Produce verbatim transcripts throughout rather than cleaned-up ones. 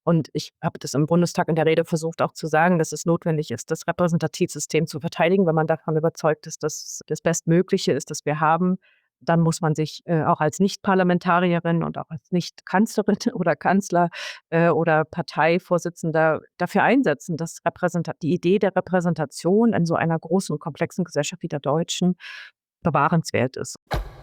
Und ich habe das im Bundestag in der Rede versucht auch zu sagen, dass es notwendig ist, das Repräsentativsystem zu verteidigen. Wenn man davon überzeugt ist, dass das Bestmögliche ist, das wir haben, dann muss man sich äh, auch als Nicht-Parlamentarierin und auch als Nicht-Kanzlerin oder Kanzler äh, oder Parteivorsitzender dafür einsetzen, dass Repräsenta die Idee der Repräsentation in so einer großen und komplexen Gesellschaft wie der deutschen bewahrenswert ist.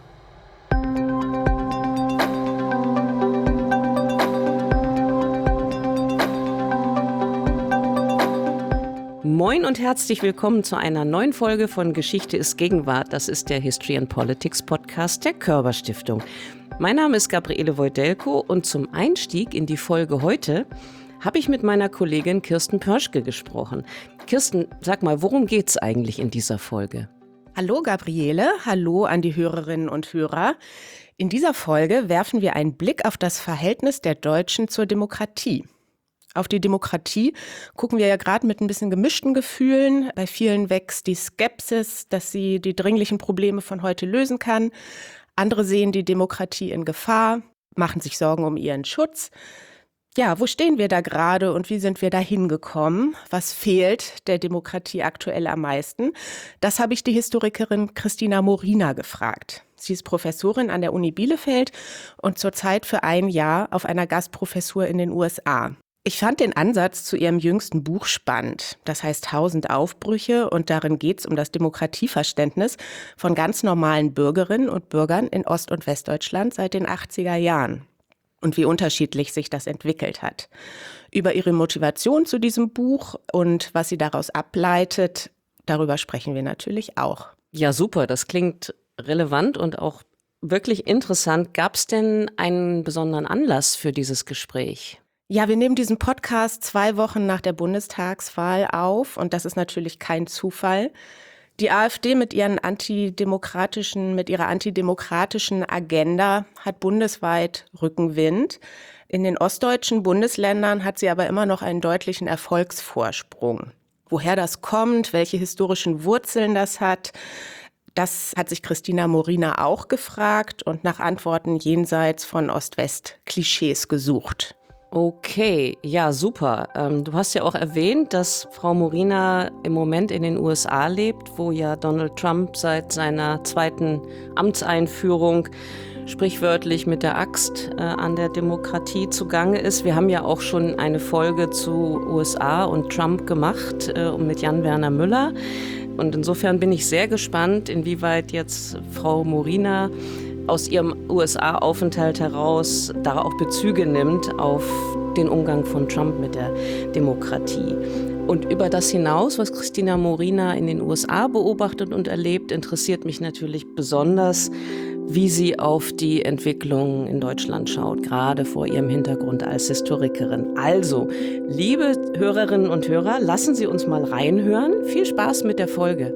Moin und herzlich willkommen zu einer neuen Folge von Geschichte ist Gegenwart. Das ist der History and Politics Podcast der Körber Stiftung. Mein Name ist Gabriele Wojdelko und zum Einstieg in die Folge heute habe ich mit meiner Kollegin Kirsten Pörschke gesprochen. Kirsten, sag mal, worum geht's eigentlich in dieser Folge? Hallo Gabriele, hallo an die Hörerinnen und Hörer. In dieser Folge werfen wir einen Blick auf das Verhältnis der Deutschen zur Demokratie. Auf die Demokratie gucken wir ja gerade mit ein bisschen gemischten Gefühlen. Bei vielen wächst die Skepsis, dass sie die dringlichen Probleme von heute lösen kann. Andere sehen die Demokratie in Gefahr, machen sich Sorgen um ihren Schutz. Ja, wo stehen wir da gerade und wie sind wir da hingekommen? Was fehlt der Demokratie aktuell am meisten? Das habe ich die Historikerin Christina Morina gefragt. Sie ist Professorin an der Uni Bielefeld und zurzeit für ein Jahr auf einer Gastprofessur in den U S A. Ich fand den Ansatz zu ihrem jüngsten Buch spannend. Das heißt Tausend Aufbrüche und darin geht es um das Demokratieverständnis von ganz normalen Bürgerinnen und Bürgern in Ost- und Westdeutschland seit den achtziger Jahren. Und wie unterschiedlich sich das entwickelt hat. Über ihre Motivation zu diesem Buch und was sie daraus ableitet, darüber sprechen wir natürlich auch. Ja, super, das klingt relevant und auch wirklich interessant. Gab es denn einen besonderen Anlass für dieses Gespräch? Ja, wir nehmen diesen Podcast zwei Wochen nach der Bundestagswahl auf und das ist natürlich kein Zufall. Die AfD mit ihren antidemokratischen, mit ihrer antidemokratischen Agenda hat bundesweit Rückenwind. In den ostdeutschen Bundesländern hat sie aber immer noch einen deutlichen Erfolgsvorsprung. Woher das kommt, welche historischen Wurzeln das hat, das hat sich Christina Morina auch gefragt und nach Antworten jenseits von Ost-West-Klischees gesucht. Okay, ja, super. Ähm, du hast ja auch erwähnt, dass Frau Morina im Moment in den U S A lebt, wo ja Donald Trump seit seiner zweiten Amtseinführung sprichwörtlich mit der Axt äh, an der Demokratie zugange ist. Wir haben ja auch schon eine Folge zu U S A und Trump gemacht äh, mit Jan-Werner Müller. Und insofern bin ich sehr gespannt, inwieweit jetzt Frau Morina aus ihrem U S A-Aufenthalt heraus da auch Bezüge nimmt auf den Umgang von Trump mit der Demokratie. Und über das hinaus, was Christina Morina in den U S A beobachtet und erlebt, interessiert mich natürlich besonders, wie sie auf die Entwicklung in Deutschland schaut, gerade vor ihrem Hintergrund als Historikerin. Also, liebe Hörerinnen und Hörer, lassen Sie uns mal reinhören. Viel Spaß mit der Folge.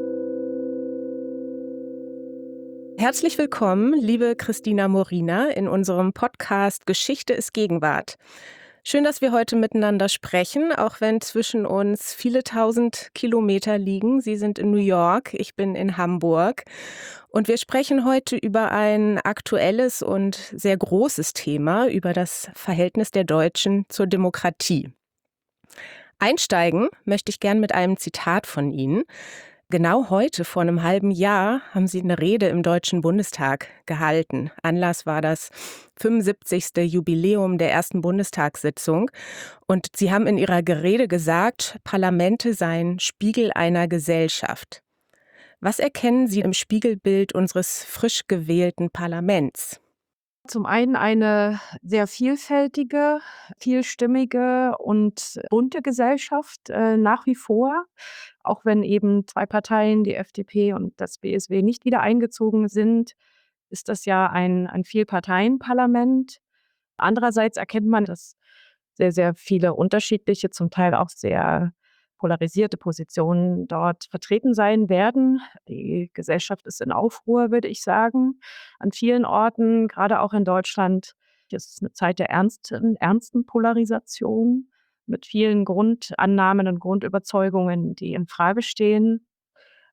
Herzlich willkommen, liebe Christina Morina, in unserem Podcast Geschichte ist Gegenwart. Schön, dass wir heute miteinander sprechen, auch wenn zwischen uns viele tausend Kilometer liegen. Sie sind in New York, ich bin in Hamburg. Und wir sprechen heute über ein aktuelles und sehr großes Thema, über das Verhältnis der Deutschen zur Demokratie. Einsteigen möchte ich gern mit einem Zitat von Ihnen. Genau heute, vor einem halben Jahr, haben Sie eine Rede im Deutschen Bundestag gehalten. Anlass war das fünfundsiebzigste Jubiläum der ersten Bundestagssitzung. Und Sie haben in Ihrer Rede gesagt, Parlamente seien Spiegel einer Gesellschaft. Was erkennen Sie im Spiegelbild unseres frisch gewählten Parlaments? Zum einen eine sehr vielfältige, vielstimmige und bunte Gesellschaft äh, nach wie vor, auch wenn eben zwei Parteien, die F D P und das B S W, nicht wieder eingezogen sind, ist das ja ein, ein Vielparteienparlament. Andererseits erkennt man, dass sehr, sehr viele unterschiedliche, zum Teil auch sehr polarisierte Positionen dort vertreten sein werden. Die Gesellschaft ist in Aufruhr, würde ich sagen, an vielen Orten, gerade auch in Deutschland. Es ist eine Zeit der ernsten, ernsten Polarisation mit vielen Grundannahmen und Grundüberzeugungen, die in Frage stehen.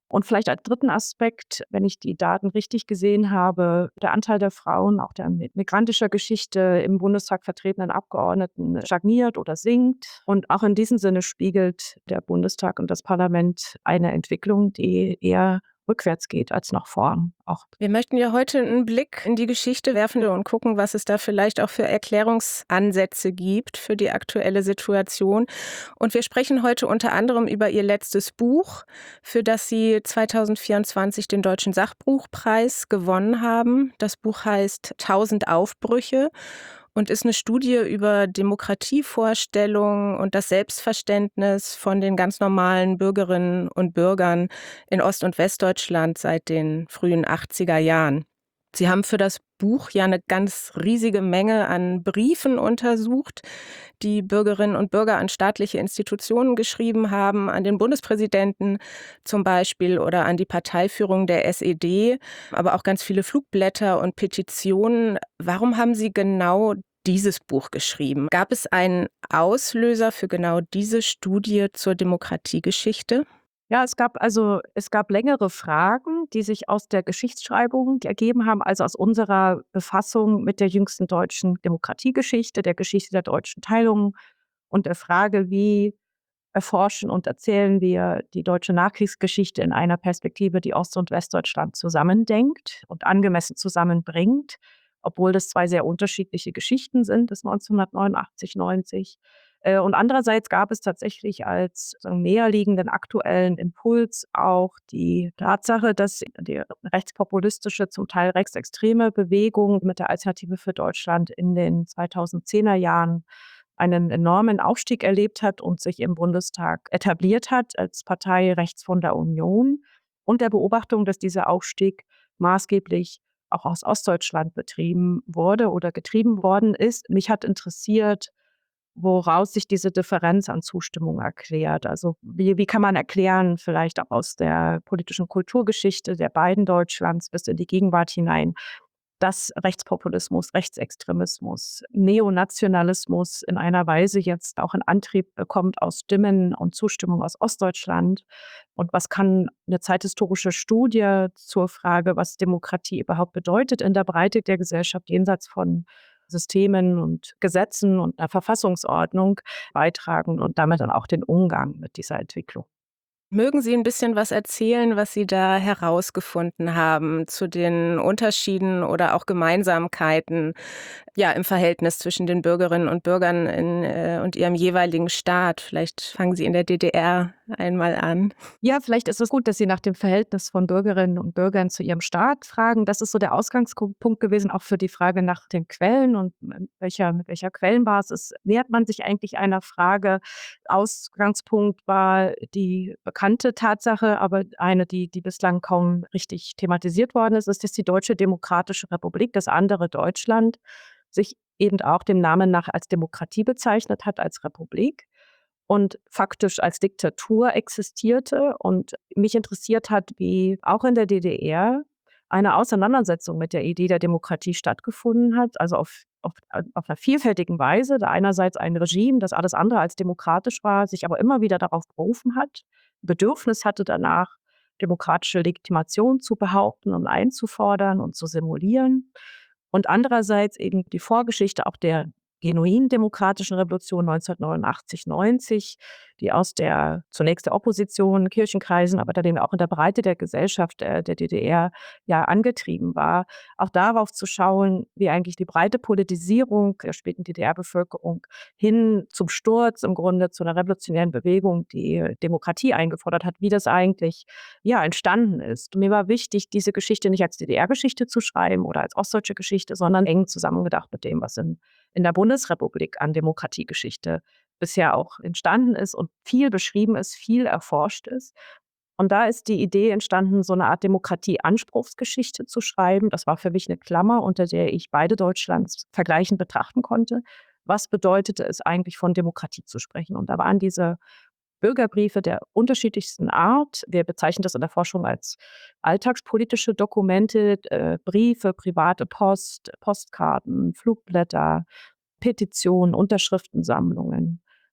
Und vielleicht als dritten Aspekt, wenn ich die Daten richtig gesehen habe, der Anteil der Frauen, auch der mit migrantischer Geschichte im Bundestag vertretenen Abgeordneten stagniert oder sinkt. Und auch in diesem Sinne spiegelt der Bundestag und das Parlament eine Entwicklung, die eher rückwärts geht als nach vorn. Auch Wir möchten ja heute einen Blick in die Geschichte werfen und gucken, was es da vielleicht auch für Erklärungsansätze gibt für die aktuelle Situation. Und wir sprechen heute unter anderem über Ihr letztes Buch, für das Sie zweitausendvierundzwanzig den Deutschen Sachbuchpreis gewonnen haben. Das Buch heißt „Tausend Aufbrüche" und ist eine Studie über Demokratievorstellungen und das Selbstverständnis von den ganz normalen Bürgerinnen und Bürgern in Ost- und Westdeutschland seit den frühen achtziger Jahren. Sie haben für das Buch ja eine ganz riesige Menge an Briefen untersucht, die Bürgerinnen und Bürger an staatliche Institutionen geschrieben haben, an den Bundespräsidenten zum Beispiel oder an die Parteiführung der S E D, aber auch ganz viele Flugblätter und Petitionen. Warum haben Sie genau dieses Buch geschrieben? Gab es einen Auslöser für genau diese Studie zur Demokratiegeschichte? Ja, es gab also es gab längere Fragen, die sich aus der Geschichtsschreibung ergeben haben, also aus unserer Befassung mit der jüngsten deutschen Demokratiegeschichte, der Geschichte der deutschen Teilung und der Frage, wie erforschen und erzählen wir die deutsche Nachkriegsgeschichte in einer Perspektive, die Ost- und Westdeutschland zusammendenkt und angemessen zusammenbringt, obwohl das zwei sehr unterschiedliche Geschichten sind, das neunzehnhundertneunundachtzig, neunzig. Äh, und andererseits gab es tatsächlich als sozusagen näherliegenden aktuellen Impuls auch die Tatsache, dass die rechtspopulistische, zum Teil rechtsextreme Bewegung mit der Alternative für Deutschland in den zweitausendzehner Jahren einen enormen Aufstieg erlebt hat und sich im Bundestag etabliert hat als Partei rechts von der Union und der Beobachtung, dass dieser Aufstieg maßgeblich auch aus Ostdeutschland betrieben wurde oder getrieben worden ist. Mich hat interessiert, woraus sich diese Differenz an Zustimmung erklärt. Also wie wie kann man erklären, vielleicht auch aus der politischen Kulturgeschichte der beiden Deutschlands bis in die Gegenwart hinein, dass Rechtspopulismus, Rechtsextremismus, Neonationalismus in einer Weise jetzt auch einen Antrieb bekommt aus Stimmen und Zustimmung aus Ostdeutschland. Und was kann eine zeithistorische Studie zur Frage, was Demokratie überhaupt bedeutet in der Breite der Gesellschaft jenseits von Systemen und Gesetzen und einer Verfassungsordnung beitragen und damit dann auch den Umgang mit dieser Entwicklung? Mögen Sie ein bisschen was erzählen, was Sie da herausgefunden haben zu den Unterschieden oder auch Gemeinsamkeiten, ja, im Verhältnis zwischen den Bürgerinnen und Bürgern in, äh, und ihrem jeweiligen Staat? Vielleicht fangen Sie in der D D R einmal an. Ja, vielleicht ist es gut, dass Sie nach dem Verhältnis von Bürgerinnen und Bürgern zu ihrem Staat fragen. Das ist so der Ausgangspunkt gewesen, auch für die Frage nach den Quellen und mit welcher mit welcher Quellenbasis nähert man sich eigentlich einer Frage. Ausgangspunkt war die bekannte Tatsache, aber eine, die die bislang kaum richtig thematisiert worden ist, ist, dass die Deutsche Demokratische Republik, das andere Deutschland, sich eben auch dem Namen nach als Demokratie bezeichnet hat, als Republik und faktisch als Diktatur existierte und mich interessiert hat, wie auch in der D D R eine Auseinandersetzung mit der Idee der Demokratie stattgefunden hat, also auf auf auf 'ner vielfältigen Weise. Da einerseits ein Regime, das alles andere als demokratisch war, sich aber immer wieder darauf berufen hat, Bedürfnis hatte danach, demokratische Legitimation zu behaupten und einzufordern und zu simulieren. Und andererseits eben die Vorgeschichte auch der genuin demokratischen Revolution neunzehnhundertneunundachtzig, neunzig, die aus der zunächst der Opposition, Kirchenkreisen, aber dann eben auch in der Breite der Gesellschaft, äh, der D D R ja angetrieben war. Auch darauf zu schauen, wie eigentlich die breite Politisierung der späten D D R-Bevölkerung hin zum Sturz im Grunde zu einer revolutionären Bewegung, die Demokratie eingefordert hat, wie das eigentlich, ja, entstanden ist. Mir war wichtig, diese Geschichte nicht als D D R-Geschichte zu schreiben oder als ostdeutsche Geschichte, sondern eng zusammengedacht mit dem, was in in der Bundesrepublik an Demokratiegeschichte bisher auch entstanden ist und viel beschrieben ist, viel erforscht ist. Und da ist die Idee entstanden, so eine Art Demokratie-Anspruchsgeschichte zu schreiben. Das war für mich eine Klammer, unter der ich beide Deutschlands vergleichend betrachten konnte. Was bedeutete es eigentlich, von Demokratie zu sprechen? Und da waren diese Bürgerbriefe der unterschiedlichsten Art. Wir bezeichnen das in der Forschung als alltagspolitische Dokumente, äh, Briefe, private Post, Postkarten, Flugblätter, Petitionen, Unterschriftensammlungen.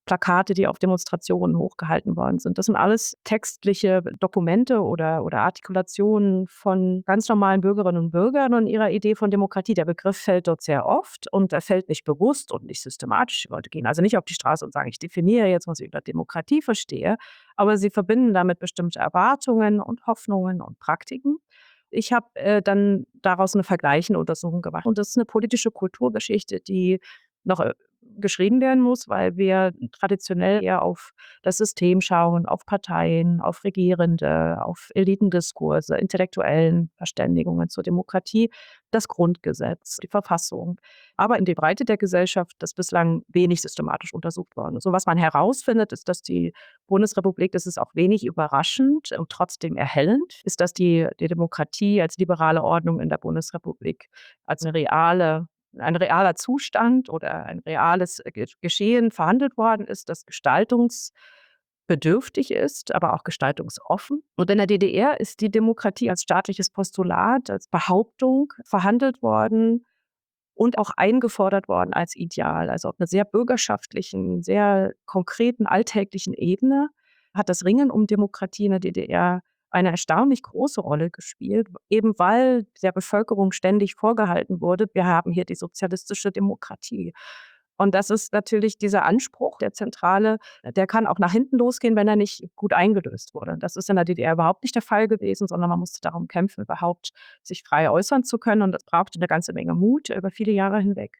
Plakate, die auf Demonstrationen hochgehalten worden sind. Das sind alles textliche Dokumente oder oder Artikulationen von ganz normalen Bürgerinnen und Bürgern und ihrer Idee von Demokratie. Der Begriff fällt dort sehr oft und er fällt nicht bewusst und nicht systematisch. Die Leute gehen also nicht auf die Straße und sagen: „Ich definiere jetzt, was ich unter Demokratie verstehe“, aber sie verbinden damit bestimmte Erwartungen und Hoffnungen und Praktiken. Ich habe, äh, dann daraus 'ne vergleichende Untersuchung gemacht und das ist 'ne politische Kulturgeschichte, die noch, äh, geschrieben werden muss, weil wir traditionell eher auf das System schauen, auf Parteien, auf Regierende, auf Elitendiskurse, intellektuellen Verständigungen zur Demokratie, das Grundgesetz, die Verfassung. Aber in die Breite der Gesellschaft das bislang wenig systematisch untersucht worden ist. So was man herausfindet, ist, dass die Bundesrepublik, das ist auch wenig überraschend und trotzdem erhellend, ist, dass die die Demokratie als liberale Ordnung in der Bundesrepublik als 'ne reale ein realer Zustand oder ein reales Ge Geschehen verhandelt worden ist, das gestaltungsbedürftig ist, aber auch gestaltungsoffen. Und in der D D R ist die Demokratie als staatliches Postulat, als Behauptung verhandelt worden und auch eingefordert worden als Ideal. Also auf 'ner sehr bürgerschaftlichen, sehr konkreten, alltäglichen Ebene hat das Ringen um Demokratie in der D D R eine erstaunlich große Rolle gespielt, eben weil der Bevölkerung ständig vorgehalten wurde: „Wir haben hier die sozialistische Demokratie.“ Und das ist natürlich dieser Anspruch, der zentrale, der kann auch nach hinten losgehen, wenn er nicht gut eingelöst wurde. Das ist in der D D R überhaupt nicht der Fall gewesen, sondern man musste darum kämpfen, überhaupt sich frei äußern zu können und das brauchte 'ne ganze Menge Mut über viele Jahre hinweg.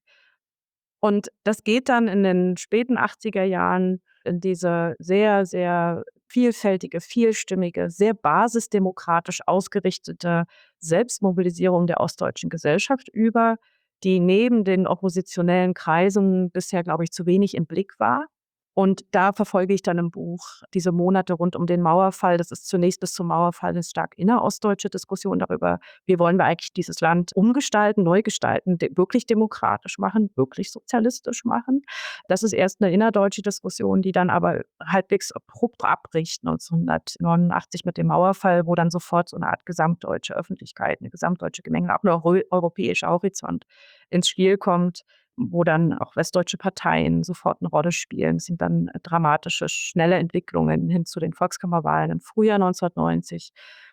Und das geht dann in den späten achtziger Jahren in diese sehr, sehr vielfältige, vielstimmige, sehr basisdemokratisch ausgerichtete Selbstmobilisierung der ostdeutschen Gesellschaft über, die neben den oppositionellen Kreisen bisher, glaube ich, zu wenig im Blick war. Und da verfolge ich dann im Buch diese Monate rund um den Mauerfall. Das ist zunächst bis zum Mauerfall 'ne stark innerostdeutsche Diskussion darüber, wie wollen wir eigentlich dieses Land umgestalten, neu gestalten, de wirklich demokratisch machen, wirklich sozialistisch machen. Das ist erst 'ne innerdeutsche Diskussion, die dann aber halbwegs abrupt abbricht neunzehnhundertneunundachtzig mit dem Mauerfall, wo dann sofort so 'ne Art gesamtdeutsche Öffentlichkeit, 'ne gesamtdeutsche Gemenge, auch 'n eurö europäischer Horizont ins Spiel kommt, wo dann auch westdeutsche Parteien sofort 'ne Rolle spielen. Es sind dann dramatische, schnelle Entwicklungen hin zu den Volkskammerwahlen im Frühjahr neunzehnhundertneunzig,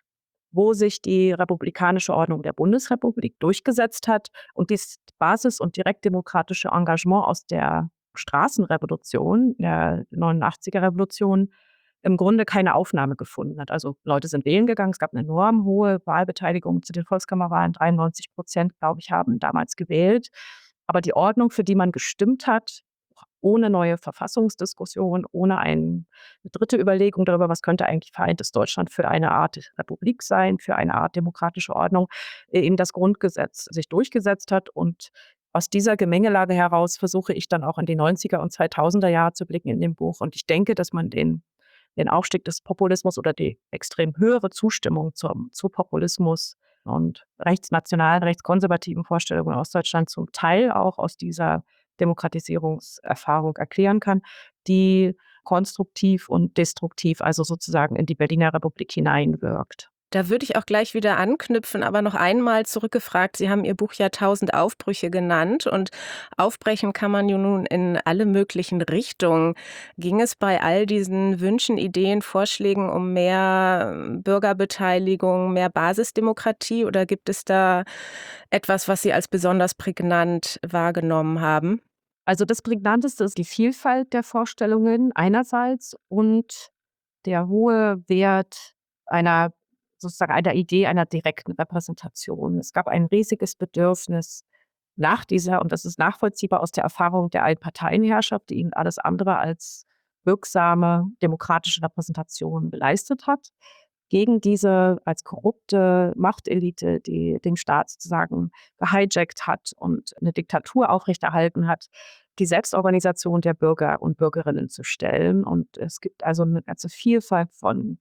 wo sich die republikanische Ordnung der Bundesrepublik durchgesetzt hat und dies Basis und direktdemokratische Engagement aus der Straßenrevolution, der neunundachtziger Revolution, im Grunde keine Aufnahme gefunden hat. Also, Leute sind wählen gegangen, es gab 'ne enorm hohe Wahlbeteiligung zu den Volkskammerwahlen. dreiundneunzig Prozent, glaube ich, haben damals gewählt. Aber die Ordnung, für die man gestimmt hat, ohne neue Verfassungsdiskussion, ohne ein 'ne dritte Überlegung darüber, was könnte eigentlich vereintes Deutschland für eine Art Republik sein, für eine Art demokratische Ordnung, äh, eben das Grundgesetz sich durchgesetzt hat. Und aus dieser Gemengelage heraus versuche ich dann auch in die neunziger und zweitausender Jahre zu blicken in dem Buch. Und ich denke, dass man den den Aufstieg des Populismus oder die extrem höhere Zustimmung zum zu Populismus und rechtsnationalen, rechtskonservativen Vorstellungen in Ostdeutschland zum Teil auch aus dieser Demokratisierungserfahrung erklären kann, die konstruktiv und destruktiv, also sozusagen in die Berliner Republik hineinwirkt. Da würde ich auch gleich wieder anknüpfen, aber noch einmal zurückgefragt. Sie haben Ihr Buch ja „Tausend Aufbrüche“ genannt und aufbrechen kann man ja nun in alle möglichen Richtungen. Ging es bei all diesen Wünschen, Ideen, Vorschlägen um mehr Bürgerbeteiligung, mehr Basisdemokratie oder gibt es da etwas, was Sie als besonders prägnant wahrgenommen haben? Also, das Prägnanteste ist die Vielfalt der Vorstellungen einerseits und der hohe Wert einer sozusagen einer Idee einer direkten Repräsentation. Es gab ein riesiges Bedürfnis nach dieser und das ist nachvollziehbar aus der Erfahrung der Einparteienherrschaft, die ihnen alles andere als wirksame demokratische Repräsentation geleistet hat, gegen diese als korrupte Machtelite, die den Staat sozusagen gehijackt hat und 'ne Diktatur aufrechterhalten hat, die Selbstorganisation der Bürger und Bürgerinnen zu stellen. Und es gibt also 'ne ganze Vielfalt von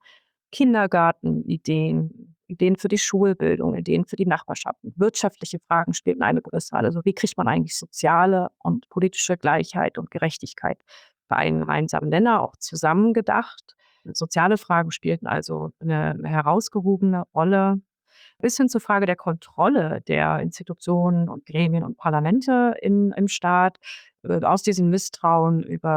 Kindergartenideen, Ideen für die Schulbildung, Ideen für die Nachbarschaften. Wirtschaftliche Fragen spielten eine größere Rolle. Also, wie kriegt man eigentlich soziale und politische Gleichheit und Gerechtigkeit bei einem gemeinsamen Nenner auch zusammengedacht? Soziale Fragen spielten also 'ne herausgehobene Rolle, bis hin zur Frage der Kontrolle der Institutionen und Gremien und Parlamente in im Staat, äh, aus diesem Misstrauen über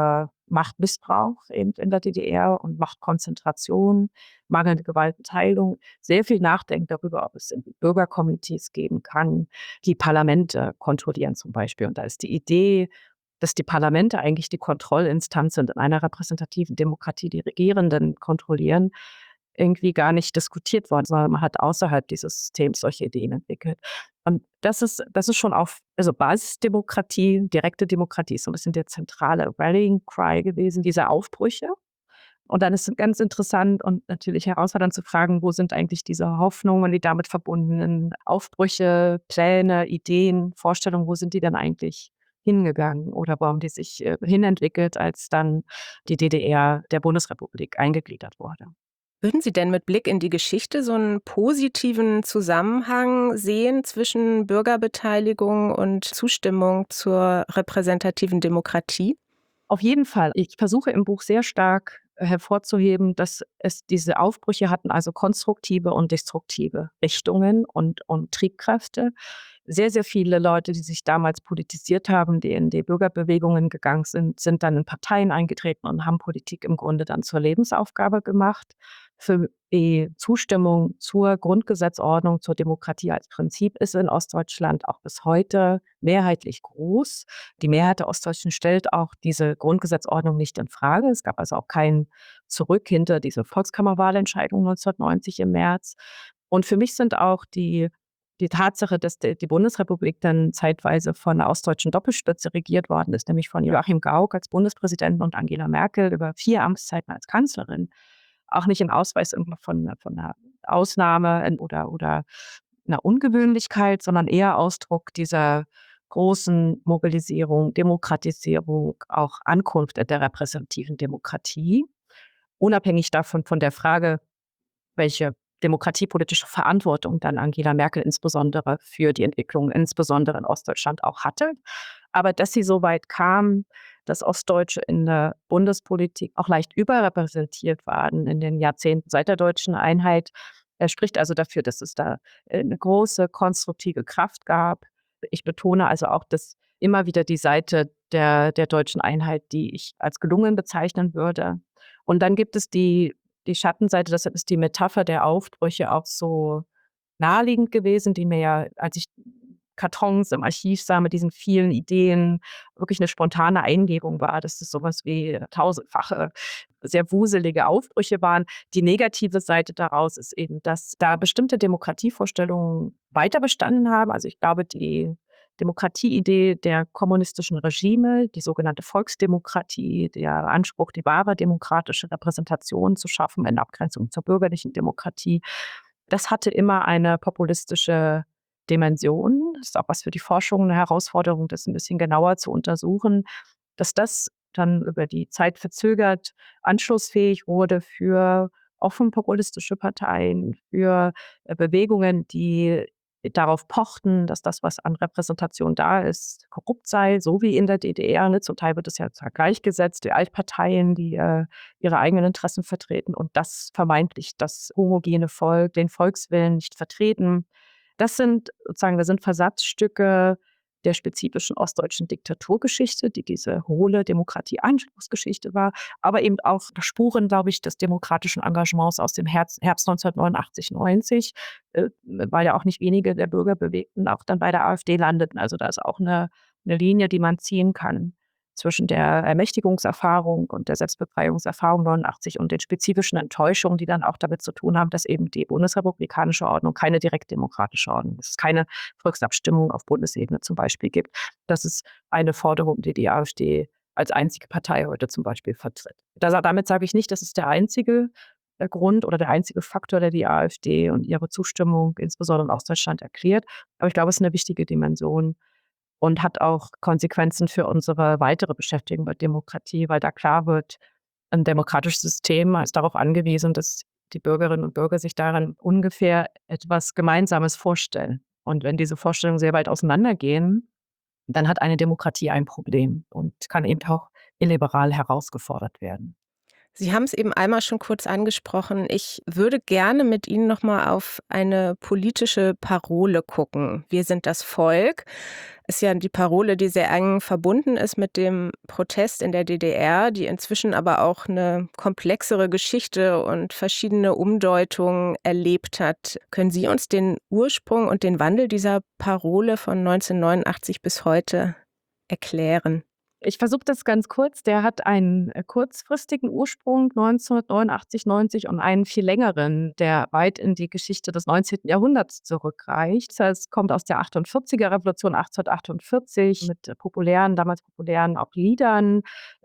Machtmissbrauch eben in der D D R und Machtkonzentration, mangelnde Gewaltenteilung, sehr viel nachdenkt darüber, ob es Bürgerkomitees geben kann, die Parlamente kontrollieren zum Beispiel. Und da ist die Idee, dass die Parlamente eigentlich die Kontrollinstanz sind in einer repräsentativen Demokratie, die Regierenden kontrollieren, irgendwie gar nicht diskutiert worden, sondern man hat außerhalb dieses Systems solche Ideen entwickelt. Und das ist das ist schon auf also Basisdemokratie, direkte Demokratie ist so ein bisschen der zentrale Rallying Cry gewesen, diese Aufbrüche. Und dann ist es ganz interessant und natürlich herausfordernd zu fragen, wo sind eigentlich diese Hoffnungen, die damit verbundenen Aufbrüche, Pläne, Ideen, Vorstellungen, wo sind die denn eigentlich hingegangen oder wo haben die sich, äh, hinentwickelt, als dann die D D R der Bundesrepublik eingegliedert wurde? Würden Sie denn mit Blick in die Geschichte so einen positiven Zusammenhang sehen zwischen Bürgerbeteiligung und Zustimmung zur repräsentativen Demokratie? Auf jeden Fall. Ich versuche im Buch sehr stark äh, hervorzuheben, dass es diese Aufbrüche hatten, also konstruktive und destruktive Richtungen und und Triebkräfte. Sehr, sehr viele Leute, die sich damals politisiert haben, die in die Bürgerbewegungen gegangen sind, sind dann in Parteien eingetreten und haben Politik im Grunde dann zur Lebensaufgabe gemacht. Für die Zustimmung zur Grundgesetzordnung, zur Demokratie als Prinzip ist in Ostdeutschland auch bis heute mehrheitlich groß. Die Mehrheit der Ostdeutschen stellt auch diese Grundgesetzordnung nicht in Frage. Es gab also auch kein Zurück hinter diese Volkskammerwahlentscheidung neunzehnhundertneunzig im März. Und für mich sind auch die die Tatsache, dass de die Bundesrepublik dann zeitweise von 'ner ostdeutschen Doppelspitze regiert worden ist, nämlich von Joachim Gauck als Bundespräsidenten und Angela Merkel über vier Amtszeiten als Kanzlerin, auch nicht 'n Ausweis irgendwo von von 'ner Ausnahme en oder oder 'ner Ungewöhnlichkeit, sondern eher Ausdruck dieser großen Mobilisierung, Demokratisierung, auch Ankunft der repräsentativen Demokratie. Unabhängig davon von der Frage, welche demokratiepolitische Verantwortung dann Angela Merkel insbesondere für die Entwicklung, insbesondere in Ostdeutschland auch hatte. Aber dass sie so weit kam, dass Ostdeutsche in der Bundespolitik auch leicht überrepräsentiert waren in den Jahrzehnten seit der deutschen Einheit, äh, spricht also dafür, dass es da, äh, 'ne große konstruktive Kraft gab. Ich betone also auch, dass immer wieder die Seite der der deutschen Einheit, die ich als gelungen bezeichnen würde. Und dann gibt es die die Schattenseite, deshalb ist die Metapher der Aufbrüche auch so naheliegend gewesen, die mir ja, als ich Kartons im Archiv sah mit diesen vielen Ideen, wirklich 'ne spontane Eingebung war, dass das so was wie tausendfache, sehr wuselige Aufbrüche waren. Die negative Seite daraus ist eben, dass da bestimmte Demokratievorstellungen weiter bestanden haben. Also, ich glaube, die Demokratieidee der kommunistischen Regime, die sogenannte Volksdemokratie, der Anspruch, die wahre demokratische Repräsentation zu schaffen in Abgrenzung zur bürgerlichen Demokratie, das hatte immer eine populistische Dimension. Das ist auch was für die Forschung 'ne Herausforderung, das 'n bisschen genauer zu untersuchen, dass das dann über die Zeit verzögert anschlussfähig wurde für offen populistische Parteien, für, äh, Bewegungen, die darauf pochten, dass das, was an Repräsentation da ist, korrupt sei, so wie in der D D R, ne? Zum Teil wird es ja zwar gleichgesetzt, die Altparteien, die, äh, ihre eigenen Interessen vertreten und das vermeintlich das homogene Volk, den Volkswillen nicht vertreten. Das sind sozusagen das sind Versatzstücke der spezifischen ostdeutschen Diktaturgeschichte, die diese hohle Demokratie-Anspruchsgeschichte war, aber eben auch Spuren, glaube ich, des demokratischen Engagements aus dem Herz Herbst neunzehnhundertneunundachtzig, neunzig, äh, weil ja auch nicht wenige der Bürgerbewegten auch dann bei der AfD landeten. Also, da ist auch 'ne 'ne Linie, die man ziehen kann zwischen der Ermächtigungserfahrung und der Selbstbefreiungserfahrung neunundachtzig und den spezifischen Enttäuschungen, die dann auch damit zu tun haben, dass eben die bundesrepublikanische Ordnung keine direktdemokratische Ordnung ist, es keine Volksabstimmung auf Bundesebene zum Beispiel gibt. Das ist eine Forderung, die die AfD als einzige Partei heute zum Beispiel vertritt. Da damit sage ich nicht, das ist der einzige, äh, Grund oder der einzige Faktor, der die AfD und ihre Zustimmung insbesondere in Ostdeutschland erklärt. Aber ich glaube, es ist 'ne wichtige Dimension und hat auch Konsequenzen für unsere weitere Beschäftigung mit Demokratie, weil da klar wird, 'n demokratisches System ist darauf angewiesen, dass die Bürgerinnen und Bürger sich darin ungefähr etwas Gemeinsames vorstellen. Und wenn diese Vorstellungen sehr weit auseinandergehen, dann hat eine Demokratie ein Problem und kann eben auch illiberal herausgefordert werden. Sie haben es eben einmal schon kurz angesprochen. Ich würde gerne mit Ihnen noch mal auf eine politische Parole gucken. Wir sind das Volk ist ja die Parole, die sehr eng verbunden ist mit dem Protest in der D D R, die inzwischen aber auch eine komplexere Geschichte und verschiedene Umdeutungen erlebt hat. Können Sie uns den Ursprung und den Wandel dieser Parole von neunzehnhundertneunundachtzig bis heute erklären? Ich versuche das ganz kurz. Der hat einen, äh, kurzfristigen Ursprung neunzehnhundertneunundachtzig, neunzig und einen viel längeren, der weit in die Geschichte des neunzehnten Jahrhunderts zurückreicht. Das heißt, es kommt aus der achtundvierziger Revolution achtzehnhundertachtundvierzig mit äh, populären damals populären auch Liedern,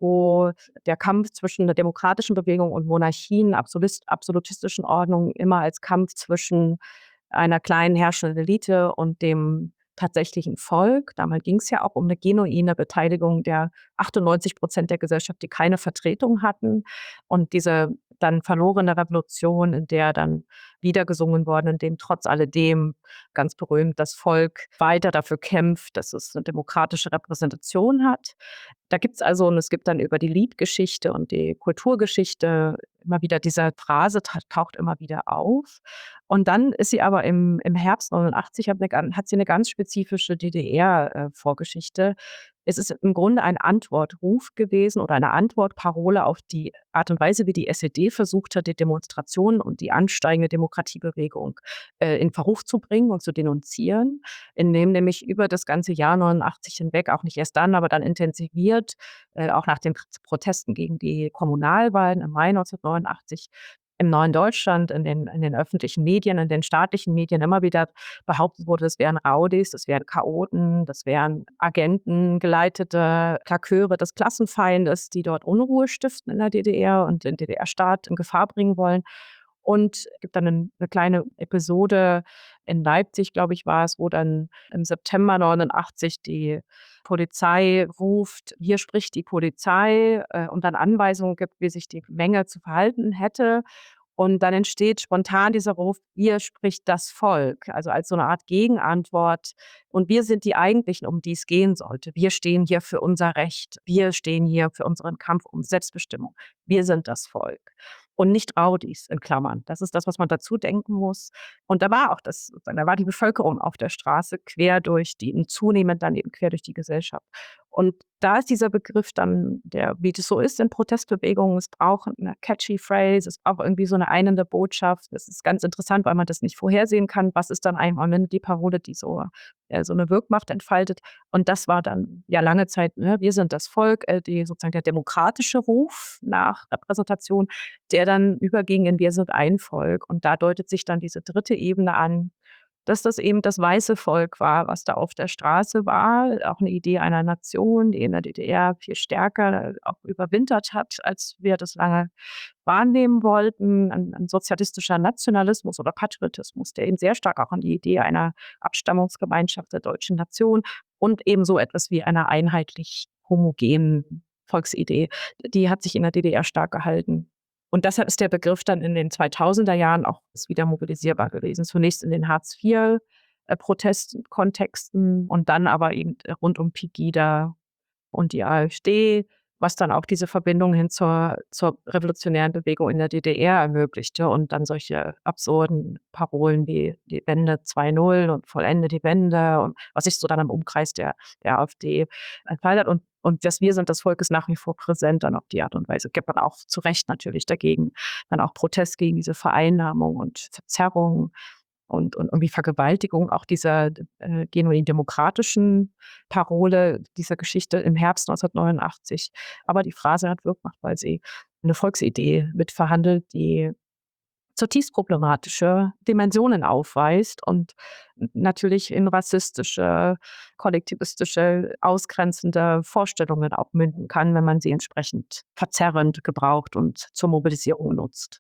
wo der Kampf zwischen der demokratischen Bewegung und Monarchien, absolist absolutistischen Ordnungen immer als Kampf zwischen einer kleinen herrschenden Elite und dem tatsächlichen Volk. Damals ging es ja auch um eine genuine Beteiligung der achtundneunzig Prozent der Gesellschaft, die keine Vertretung hatten. Und diese dann verlorene Revolution, in der dann Lieder gesungen wurden, in dem trotz alledem ganz berühmt das Volk weiter dafür kämpft, dass es eine demokratische Repräsentation hat. Da gibt's also und es gibt dann über die Liedgeschichte und die Kulturgeschichte immer wieder diese Phrase ta taucht immer wieder auf. Und dann ist sie aber im im Herbst neunundachtzig hat 'ne gan hat sie eine ganz spezifische D D R, äh, Vorgeschichte. Es ist im Grunde ein Antwortruf gewesen oder eine Antwortparole auf die Art und Weise, wie die S E D versucht hat, die Demonstrationen und die ansteigende Demokratiebewegung, äh, in Verruf zu bringen und zu denunzieren, indem nämlich über das ganze Jahr neunundachtzig hinweg, auch nicht erst dann, aber dann intensiviert, äh, auch nach den Protesten gegen die Kommunalwahlen im Mai neunzehnhundertneunundachtzig im neuen Deutschland, in den in den öffentlichen Medien, in den staatlichen Medien immer wieder behauptet wurde, das wären Raudis, das wären Chaoten, das wären agentengeleitete Klaköre des Klassenfeindes, die dort Unruhe stiften in der D D R und den D D R-Staat in Gefahr bringen wollen. Und es gibt dann 'nen 'ne kleine Episode in Leipzig, glaube ich, war es, wo dann im September neunundachtzig die Polizei ruft: „Hier spricht die Polizei“, äh, und dann Anweisungen gibt, wie sich die Menge zu verhalten hätte. Und dann entsteht spontan dieser Ruf: „Hier spricht das Volk“, also als so 'ne Art Gegenantwort. Und wir sind die Eigentlichen, um die es gehen sollte. Wir stehen hier für unser Recht. Wir stehen hier für unseren Kampf um Selbstbestimmung. Wir sind das Volk und nicht Raudis in Klammern. Das ist das, was man dazu denken muss. Und da war auch das sozusagen da war die Bevölkerung auf der Straße quer durch die und zunehmend dann eben quer durch die Gesellschaft. Und da ist dieser Begriff dann, der wie das so ist in Protestbewegungen, es braucht 'ne catchy phrase, es braucht irgendwie so 'ne einende Botschaft. Das ist ganz interessant, weil man das nicht vorhersehen kann. Was ist dann einem am Ende die Parole, die so äh, so 'ne Wirkmacht entfaltet? Und das war dann ja lange Zeit, ne, wir sind das Volk, äh, die sozusagen der demokratische Ruf nach Repräsentation, der dann überging in wir sind ein Volk. Und da deutet sich dann diese dritte Ebene an, dass das eben das weiße Volk war, was da auf der Straße war, auch 'ne Idee einer Nation, die in der D D R viel stärker auch überwintert hat, als wir das lange wahrnehmen wollten. Ein 'n sozialistischer Nationalismus oder Patriotismus, der eben sehr stark auch an die Idee einer Abstammungsgemeinschaft der deutschen Nation und ebenso etwas wie einer einheitlich homogenen Volksidee, die hat sich in der D D R stark gehalten. Und deshalb ist der Begriff dann in den zweitausender Jahren auch ist wieder mobilisierbar gewesen. Zunächst in den Hartz vier, äh, Protestkontexten und dann aber eben rund um Pegida und die AfD, was dann auch diese Verbindung hin zur zur revolutionären Bewegung in der D D R ermöglichte und dann solche absurden Parolen wie die Wende zwei null und vollende die Wende und was sich so dann im Umkreis der der AfD entfaltet und und das „Wir sind das Volk“ ist nach wie vor präsent dann auf die Art und Weise. Gibt man auch zu Recht natürlich dagegen. Dann auch Protest gegen diese Vereinnahmung und Verzerrung und und irgendwie Vergewaltigung auch dieser, äh, genuin demokratischen Parole dieser Geschichte im Herbst neunzehnhundertneunundachtzig. Aber die Phrase hat Wirkmacht, weil sie 'ne Volksidee mitverhandelt, die zutiefst problematische Dimensionen aufweist und n natürlich in rassistische, kollektivistische, ausgrenzende Vorstellungen auch münden kann, wenn man sie entsprechend verzerrend gebraucht und zur Mobilisierung nutzt.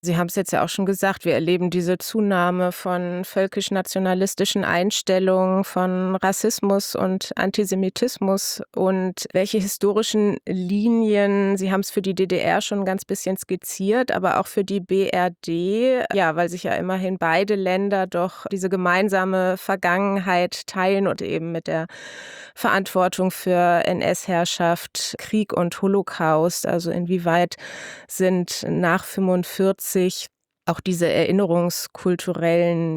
Sie haben es jetzt ja auch schon gesagt, wir erleben diese Zunahme von völkisch-nationalistischen Einstellungen, von Rassismus und Antisemitismus. Und welche historischen Linien, Sie haben es für die D D R schon ein ganz bisschen skizziert, aber auch für die B R D, ja, weil sich ja immerhin beide Länder doch diese gemeinsame Vergangenheit teilen und eben mit der Verantwortung für N S-Herrschaft, Krieg und Holocaust. Also inwieweit sind nach fünfundvierzig auch diese erinnerungskulturellen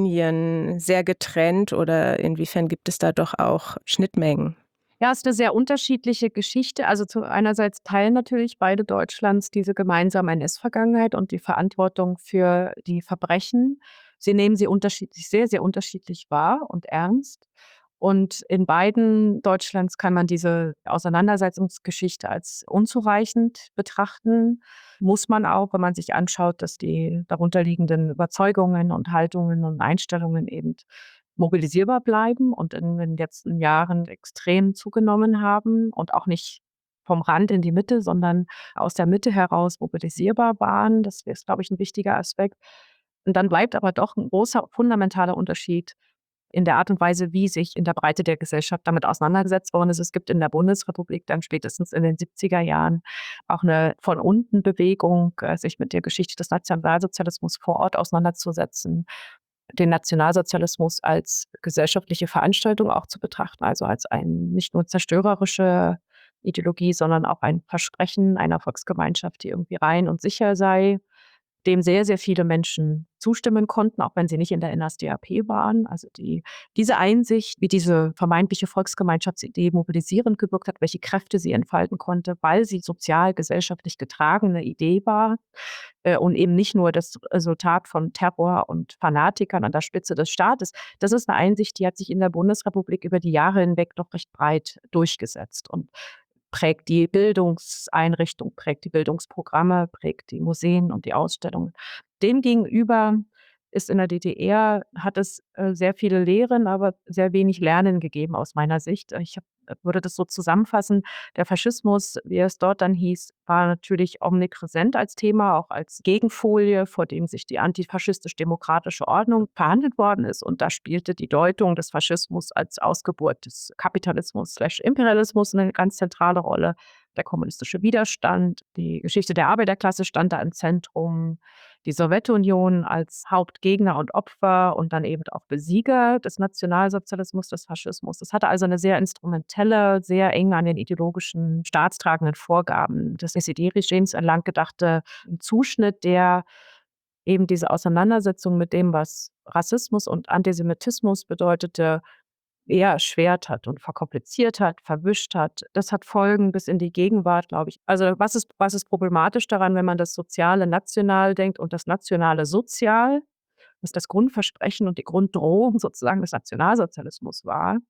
Linien sehr getrennt oder inwiefern gibt es da doch auch Schnittmengen? Ja, ist eine sehr unterschiedliche Geschichte. Also, zu einerseits teilen natürlich beide Deutschlands diese gemeinsame N S-Vergangenheit und die Verantwortung für die Verbrechen. Sie nehmen sie unterschiedlich sehr, sehr unterschiedlich wahr und ernst. Und in beiden Deutschlands kann man diese Auseinandersetzungsgeschichte als unzureichend betrachten. Muss man auch, wenn man sich anschaut, dass die darunterliegenden Überzeugungen und Haltungen und Einstellungen eben mobilisierbar bleiben und in den letzten Jahren extrem zugenommen haben und auch nicht vom Rand in die Mitte, sondern aus der Mitte heraus mobilisierbar waren. Das ist, glaube ich, 'n wichtiger Aspekt. Und dann bleibt aber doch 'n großer fundamentaler Unterschied in der Art und Weise, wie sich in der Breite der Gesellschaft damit auseinandergesetzt worden ist. Es gibt in der Bundesrepublik dann spätestens in den siebziger Jahren auch 'ne Von-unten-Bewegung, äh, sich mit der Geschichte des Nationalsozialismus vor Ort auseinanderzusetzen, den Nationalsozialismus als gesellschaftliche Veranstaltung auch zu betrachten, also als ein nicht nur zerstörerische Ideologie, sondern auch ein Versprechen einer Volksgemeinschaft, die irgendwie rein und sicher sei, dem sehr, sehr viele Menschen zustimmen konnten, auch wenn sie nicht in der N S D A P waren. Also die diese Einsicht, wie diese vermeintliche Volksgemeinschaftsidee mobilisierend gewirkt hat, welche Kräfte sie entfalten konnte, weil sie sozial, gesellschaftlich getragene Idee war, äh, und eben nicht nur das Resultat von Terror und Fanatikern an der Spitze des Staates. Das ist 'ne Einsicht, die hat sich in der Bundesrepublik über die Jahre hinweg doch recht breit durchgesetzt und prägt die Bildungseinrichtung, prägt die Bildungsprogramme, prägt die Museen und die Ausstellungen. Demgegenüber ist in der D D R hat es, äh, sehr viele Lehren, aber sehr wenig Lernen gegeben aus meiner Sicht. Ich habe würde das so zusammenfassen, der Faschismus, wie es dort dann hieß, war natürlich omnipräsent als Thema, auch als Gegenfolie, vor dem sich die antifaschistisch-demokratische Ordnung verhandelt worden ist. Und da spielte die Deutung des Faschismus als Ausgeburt des Kapitalismus/Imperialismus 'ne ganz zentrale Rolle. Der kommunistische Widerstand, die Geschichte der Arbeiterklasse stand da im Zentrum, die Sowjetunion als Hauptgegner und Opfer und dann eben auch Besieger des Nationalsozialismus, des Faschismus. Das hatte also 'ne sehr instrumentelle, sehr eng an den ideologischen, staatstragenden Vorgaben des S E D-Regimes entlang gedachte Zuschnitt, der eben diese Auseinandersetzung mit dem, was Rassismus und Antisemitismus bedeutete, eher erschwert hat und verkompliziert hat, verwischt hat. Das hat Folgen bis in die Gegenwart, glaube ich. Also, was ist was ist problematisch daran, wenn man das Soziale national denkt und das Nationale sozial, was das Grundversprechen und die Grunddrohung sozusagen des Nationalsozialismus war?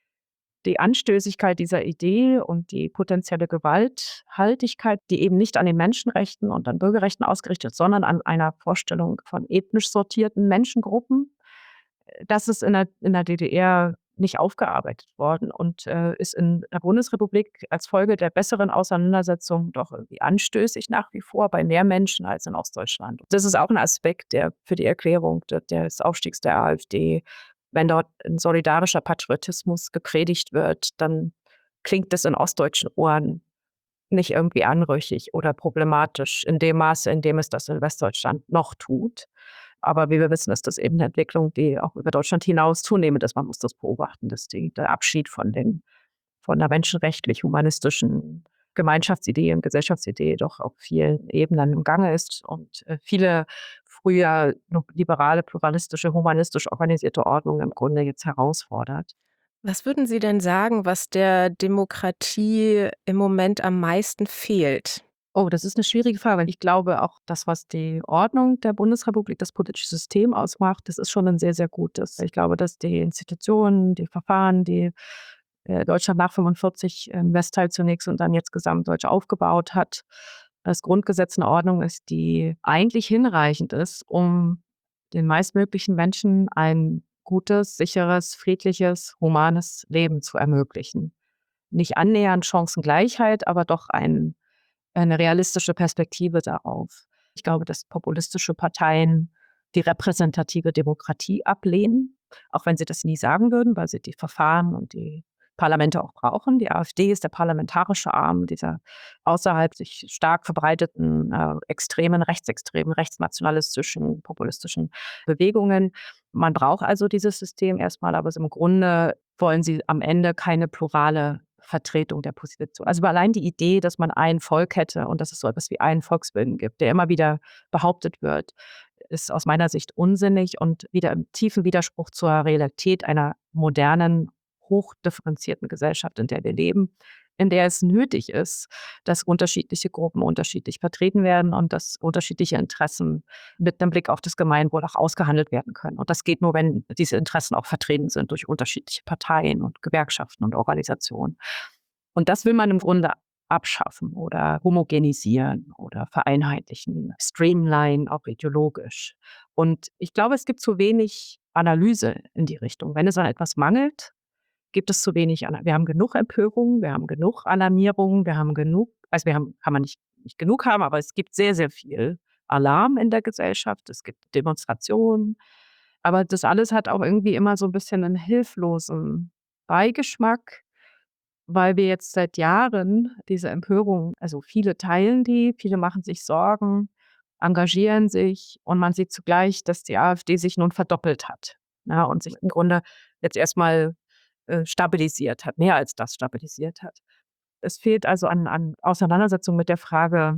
Die Anstößigkeit dieser Idee und die potenzielle Gewalthaltigkeit, die eben nicht an den Menschenrechten und an Bürgerrechten ausgerichtet ist, sondern an einer Vorstellung von ethnisch sortierten Menschengruppen. Äh, das ist in der in der D D R nicht aufgearbeitet worden und, äh, ist in der Bundesrepublik als Folge der besseren Auseinandersetzung doch irgendwie anstößig nach wie vor bei mehr Menschen als in Ostdeutschland. Das ist auch 'n Aspekt, der für die Erklärung de des Aufstiegs der AfD, wenn dort 'n solidarischer Patriotismus gepredigt wird, dann klingt das in ostdeutschen Ohren nicht irgendwie anrüchig oder problematisch in dem Maße, in dem es das in Westdeutschland noch tut. Aber wie wir wissen, ist das eben 'ne Entwicklung, die auch über Deutschland hinaus zunehmend ist. Man muss das beobachten, dass die der Abschied von den von der menschenrechtlich-humanistischen Gemeinschaftsidee und Gesellschaftsidee doch auf vielen Ebenen im Gange ist und, äh, viele früher noch liberale, pluralistische, humanistisch organisierte Ordnungen im Grunde jetzt herausfordert. Was würden Sie denn sagen, was der Demokratie im Moment am meisten fehlt? Oh, das ist 'ne schwierige Frage, weil ich glaube auch, das, was die Ordnung der Bundesrepublik, das politische System ausmacht, das ist schon 'n sehr, sehr gutes. Ich glaube, dass die Institutionen, die Verfahren, die, äh, Deutschland nach fünfundvierzig im Westteil zunächst und dann jetzt gesamtdeutsch aufgebaut hat, das Grundgesetz 'ne Ordnung ist, die eigentlich hinreichend ist, um den meistmöglichen Menschen ein gutes, sicheres, friedliches, humanes Leben zu ermöglichen. Nicht annähernd Chancengleichheit, aber doch ein eine realistische Perspektive darauf. Ich glaube, dass populistische Parteien die repräsentative Demokratie ablehnen, auch wenn sie das nie sagen würden, weil sie die Verfahren und die Parlamente auch brauchen. Die AfD ist der parlamentarische Arm dieser außerhalb sich stark verbreiteten äh, extremen, rechtsextremen, rechtsnationalistischen, populistischen Bewegungen. Man braucht also dieses System erstmal, aber im Grunde wollen sie am Ende keine plurale Vertretung der Position. Also allein die Idee, dass man ein Volk hätte und dass es so etwas wie einen Volkswillen gibt, der immer wieder behauptet wird, ist aus meiner Sicht unsinnig und wieder im tiefen Widerspruch zur Realität einer modernen, hochdifferenzierten Gesellschaft, in der wir leben, in der es nötig ist, dass unterschiedliche Gruppen unterschiedlich vertreten werden und dass unterschiedliche Interessen mit einem Blick auf das Gemeinwohl auch ausgehandelt werden können. Und das geht nur, wenn diese Interessen auch vertreten sind durch unterschiedliche Parteien und Gewerkschaften und Organisationen. Und das will man im Grunde abschaffen oder homogenisieren oder vereinheitlichen, streamline, auch ideologisch. Und ich glaube, es gibt zu wenig Analyse in die Richtung. Wenn es an etwas mangelt, gibt es zu wenig. Ana- Wir haben genug Empörung, wir haben genug Alarmierung, wir haben genug, also wir haben, kann man nicht, nicht genug haben, aber es gibt sehr, sehr viel Alarm in der Gesellschaft, es gibt Demonstrationen, aber das alles hat auch irgendwie immer so ein bisschen einen hilflosen Beigeschmack, weil wir jetzt seit Jahren diese Empörung, also viele teilen die, viele machen sich Sorgen, engagieren sich und man sieht zugleich, dass die AfD sich nun verdoppelt hat, ja, und sich im Grunde jetzt erstmal äh, stabilisiert hat, mehr als das stabilisiert hat. Es fehlt also an an Auseinandersetzung mit der Frage,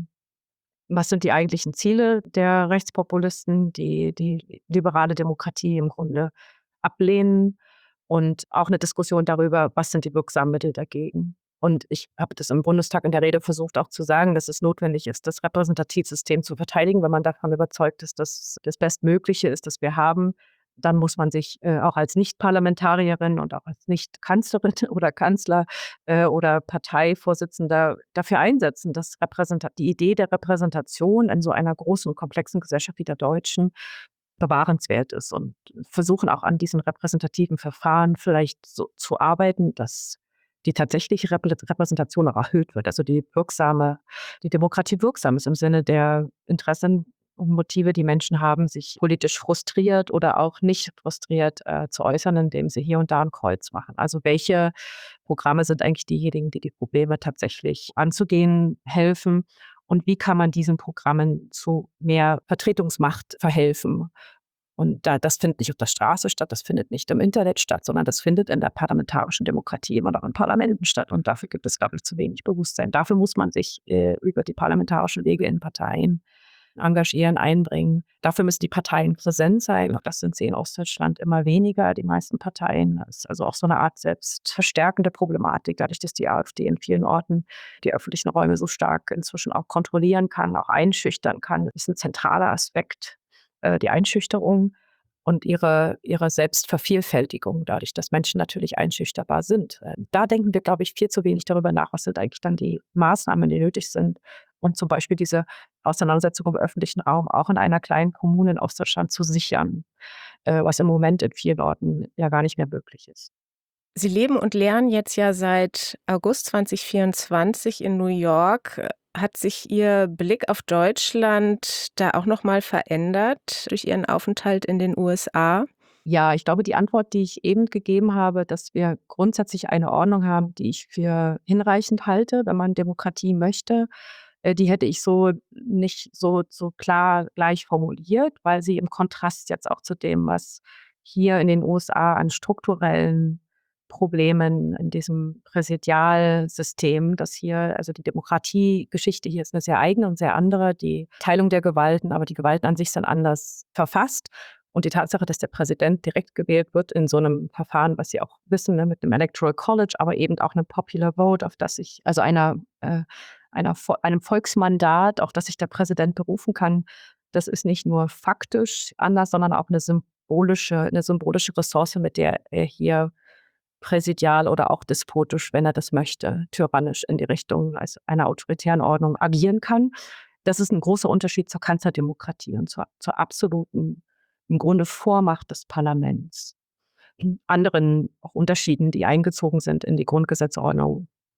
was sind die eigentlichen Ziele der Rechtspopulisten, die die liberale Demokratie im Grunde ablehnen und auch eine Diskussion darüber, was sind die wirksamen Mittel dagegen. Und ich habe das im Bundestag in der Rede versucht auch zu sagen, dass es notwendig ist, das Repräsentativsystem zu verteidigen, wenn man davon überzeugt ist, dass das Bestmögliche ist, das wir haben. Dann muss man sich äh, auch als Nicht-Parlamentarierin und auch als Nicht-Kanzlerin oder Kanzler äh, oder Parteivorsitzender dafür einsetzen, dass Repräsenta die Idee der Repräsentation in so einer großen und komplexen Gesellschaft wie der deutschen bewahrenswert ist und versuchen auch an diesen repräsentativen Verfahren vielleicht so zu arbeiten, dass die tatsächliche Reprä Repräsentation auch erhöht wird. Also die wirksame die Demokratie wirksam ist im Sinne der Interessen und Motive, die Menschen haben, sich politisch frustriert oder auch nicht frustriert äh, zu äußern, indem sie hier und da ein Kreuz machen. Also welche Programme sind eigentlich diejenigen, die die Probleme tatsächlich anzugehen helfen und wie kann man diesen Programmen zu mehr Vertretungsmacht verhelfen? Und da das findet nicht auf der Straße statt, das findet nicht im Internet statt, sondern das findet in der parlamentarischen Demokratie immer noch in Parlamenten statt. Und dafür gibt es, glaube ich, zu wenig Bewusstsein. Dafür muss man sich äh, über die parlamentarischen Wege in Parteien engagieren, einbringen. Dafür müssen die Parteien präsent sein. Auch das sind sie in Ostdeutschland immer weniger, die meisten Parteien. Das ist also auch so eine Art selbstverstärkende Problematik, dadurch, dass die AfD in vielen Orten die öffentlichen Räume so stark inzwischen auch kontrollieren kann, auch einschüchtern kann. Das ist ein zentraler Aspekt, äh, die Einschüchterung und ihre, ihre Selbstvervielfältigung, dadurch, dass Menschen natürlich einschüchterbar sind. Äh, Da denken wir, glaube ich, viel zu wenig darüber nach, was sind eigentlich dann die Maßnahmen, die nötig sind, um zum Beispiel diese Auseinandersetzung im öffentlichen Raum auch in einer kleinen Kommune in Ostdeutschland zu sichern, äh, was im Moment in vielen Orten ja gar nicht mehr möglich ist. Sie leben und lernen jetzt ja seit August zwanzig vierundzwanzig in New York. Hat sich Ihr Blick auf Deutschland da auch noch mal verändert durch Ihren Aufenthalt in den U S A? Ja, ich glaube, die Antwort, die ich eben gegeben habe, dass wir grundsätzlich eine Ordnung haben, die ich für hinreichend halte, wenn man Demokratie möchte, äh, die hätte ich so nicht so so klar gleich formuliert, weil sie im Kontrast jetzt auch zu dem, was hier in den U S A an strukturellen Problemen in diesem Präsidialsystem, das hier also die Demokratiegeschichte hier ist eine sehr eigene und sehr andere, die Teilung der Gewalten, aber die Gewalten an sich sind anders verfasst. Und die Tatsache, dass der Präsident direkt gewählt wird in so einem Verfahren, was Sie auch wissen, ne, mit dem Electoral College, aber eben auch 'nem Popular Vote, auf das sich also einer äh, einer Vo einem Volksmandat, auf das sich der Präsident berufen kann, das ist nicht nur faktisch anders, sondern auch eine symbolische eine symbolische Ressource, mit der er hier präsidial oder auch despotisch, wenn er das möchte, tyrannisch in die Richtung als einer autoritären Ordnung agieren kann. Das ist ein großer Unterschied zur Kanzlerdemokratie und zur zur absoluten, im Grunde Vormacht des Parlaments. In anderen auch Unterschieden, die eingezogen sind in die Grundgesetzordnung,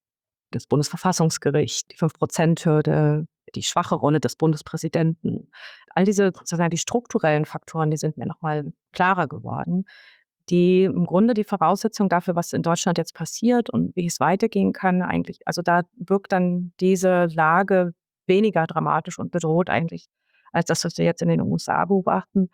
das Bundesverfassungsgericht, die fünf-Prozent-Hürde, die schwache Rolle des Bundespräsidenten. All diese sozusagen die strukturellen Faktoren, die sind mir noch mal klarer geworden, die im Grunde die Voraussetzung dafür, was in Deutschland jetzt passiert und wie es weitergehen kann eigentlich, also da wirkt dann diese Lage weniger dramatisch und bedroht eigentlich als das, was wir jetzt in den U S A beobachten.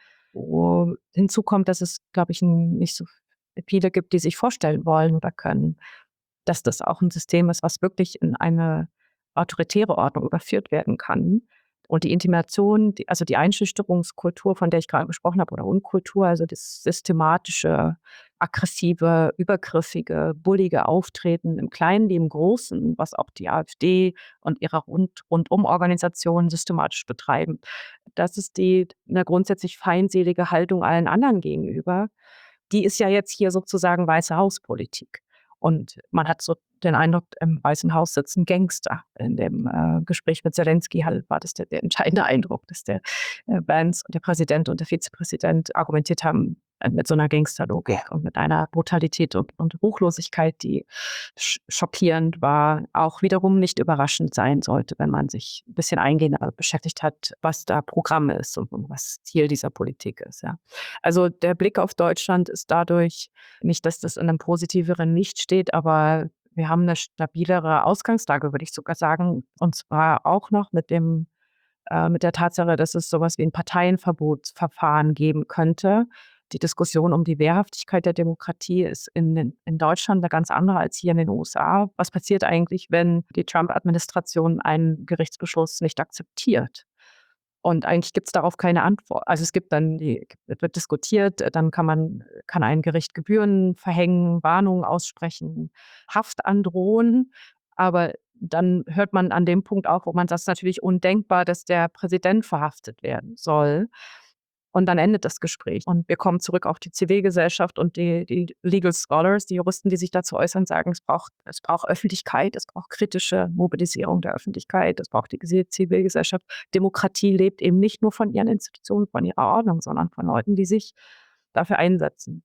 Wo hinzu kommt, dass es, glaube ich, n nicht so viele gibt, die sich vorstellen wollen oder können, dass das auch ein System ist, was wirklich in eine autoritäre Ordnung überführt werden kann. Und die Intimidation, die also die Einschüchterungskultur, von der ich gerade gesprochen habe, oder Unkultur, also das systematische, aggressive, übergriffige, bullige Auftreten im Kleinen wie im Großen, was auch die AfD und ihre Rund Rundum-Organisationen systematisch betreiben. Das ist die 'ne grundsätzlich feindselige Haltung allen anderen gegenüber. Die ist ja jetzt hier sozusagen Weiße Haus-Politik. Und man hat so den Eindruck, im Weißen Haus sitzen Gangster. In dem äh, Gespräch mit Zelensky halt war das der, der entscheidende Eindruck, dass der äh, Vance und der Präsident und der Vizepräsident argumentiert haben äh, mit so einer Gangsterlogik und mit einer Brutalität und, und Ruchlosigkeit, die sch schockierend war, auch wiederum nicht überraschend sein sollte, wenn man sich ein bisschen eingehender beschäftigt hat, was da Programm ist und was Ziel dieser Politik ist. Ja. Also der Blick auf Deutschland ist dadurch nicht, dass das in einem positiveren Licht steht, aber wir haben eine stabilere Ausgangslage, würde ich sogar sagen, und zwar auch noch mit dem äh, mit der Tatsache, dass es sowas wie ein Parteienverbotsverfahren geben könnte. Die Diskussion um die Wehrhaftigkeit der Demokratie ist in den in Deutschland eine ganz andere als hier in den U S A. Was passiert eigentlich, wenn die Trump-Administration einen Gerichtsbeschluss nicht akzeptiert? Und eigentlich gibt es darauf keine Antwort. Also, es gibt dann die wird diskutiert, äh, dann kann man kann ein Gericht Gebühren verhängen, Warnungen aussprechen, Haft androhen, aber dann hört man an dem Punkt auf, wo man sagt: „Es ist natürlich undenkbar, dass der Präsident verhaftet werden soll." Und dann endet das Gespräch und wir kommen zurück auf die Zivilgesellschaft und die die Legal Scholars, die Juristen, die sich dazu äußern, sagen, es braucht es braucht Öffentlichkeit, es braucht kritische Mobilisierung der Öffentlichkeit, es braucht die Gese Zivilgesellschaft. Demokratie lebt eben nicht nur von ihren Institutionen, von ihrer Ordnung, sondern von Leuten, die sich dafür einsetzen.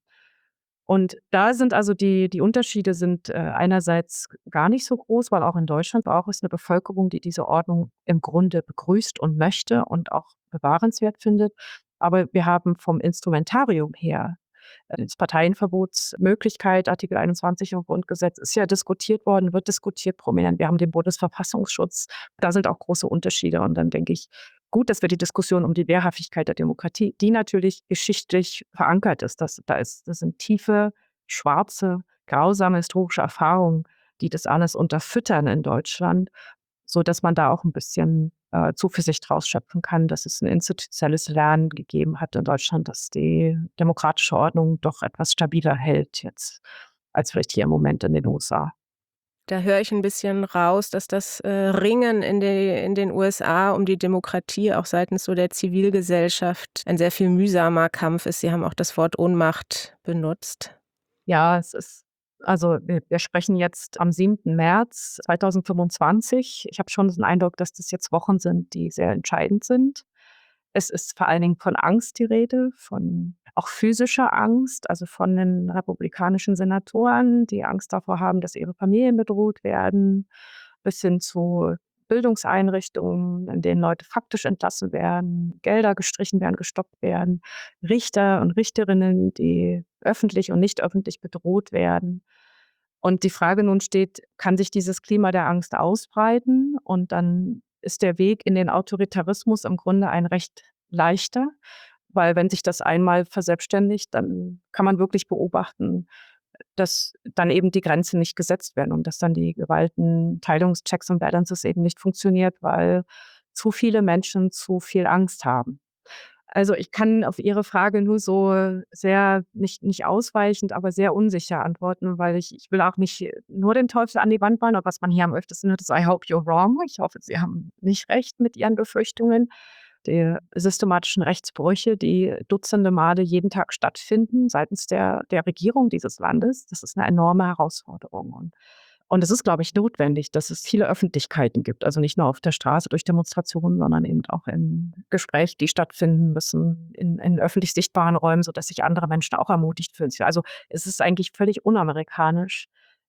Und da sind also die die Unterschiede sind, äh, einerseits gar nicht so groß, weil auch in Deutschland braucht es eine Bevölkerung, die diese Ordnung im Grunde begrüßt und möchte und auch bewahrenswert findet. Aber wir haben vom Instrumentarium her, äh, das Parteienverbotsmöglichkeit, Artikel einundzwanzig im Grundgesetz ist ja diskutiert worden, wird diskutiert prominent. Wir haben den Bundesverfassungsschutz. Da sind auch große Unterschiede. Und dann denke ich, gut, dass wir die Diskussion um die Wehrhaftigkeit der Demokratie, die natürlich geschichtlich verankert ist. Das, da ist, das sind tiefe, schwarze, grausame historische Erfahrungen, die das alles unterfüttern in Deutschland, so dass man da auch ein bisschen äh, Zuversicht draus schöpfen kann, dass es ein institutionelles Lernen gegeben hat in Deutschland, das die demokratische Ordnung doch etwas stabiler hält jetzt als vielleicht hier im Moment in den U S A. Da höre ich ein bisschen raus, dass das, äh, Ringen in de in den U S A um die Demokratie auch seitens so der Zivilgesellschaft ein sehr viel mühsamer Kampf ist. Sie haben auch das Wort Ohnmacht benutzt. Ja, es ist also wir wir sprechen jetzt am siebten März zweitausendfünfundzwanzig. Ich habe schon den Eindruck, dass das jetzt Wochen sind, die sehr entscheidend sind. Es ist vor allen Dingen von Angst die Rede, von auch physischer Angst, also von den republikanischen Senatoren, die Angst davor haben, dass ihre Familien bedroht werden, bis hin zu Bildungseinrichtungen, in denen Leute faktisch entlassen werden, Gelder gestrichen werden, gestoppt werden, Richter und Richterinnen, die öffentlich und nicht öffentlich bedroht werden. Und die Frage nun steht, kann sich dieses Klima der Angst ausbreiten? Und dann ist der Weg in den Autoritarismus im Grunde ein recht leichter, weil wenn sich das einmal verselbstständigt, dann kann man wirklich beobachten, dass dann eben die Grenzen nicht gesetzt werden und dass dann die Gewaltenteilungs-Checks und Balances eben nicht funktioniert, weil zu viele Menschen zu viel Angst haben. Also, ich kann auf Ihre Frage nur so sehr nicht nicht ausweichend, aber sehr unsicher antworten, weil ich ich will auch nicht nur den Teufel an die Wand malen, und was man hier am öftesten hört, ist: „I hope you're wrong." Ich hoffe, Sie haben nicht recht mit Ihren Befürchtungen. Die systematischen Rechtsbrüche, die dutzende Male jeden Tag stattfinden seitens der der Regierung dieses Landes, das ist eine enorme Herausforderung. Und und es ist, glaube ich, notwendig, dass es viele Öffentlichkeiten gibt, also nicht nur auf der Straße durch Demonstrationen, sondern eben auch in Gesprächen, die stattfinden müssen, in in öffentlich sichtbaren Räumen, sodass sich andere Menschen auch ermutigt fühlen. Also, es ist eigentlich völlig unamerikanisch,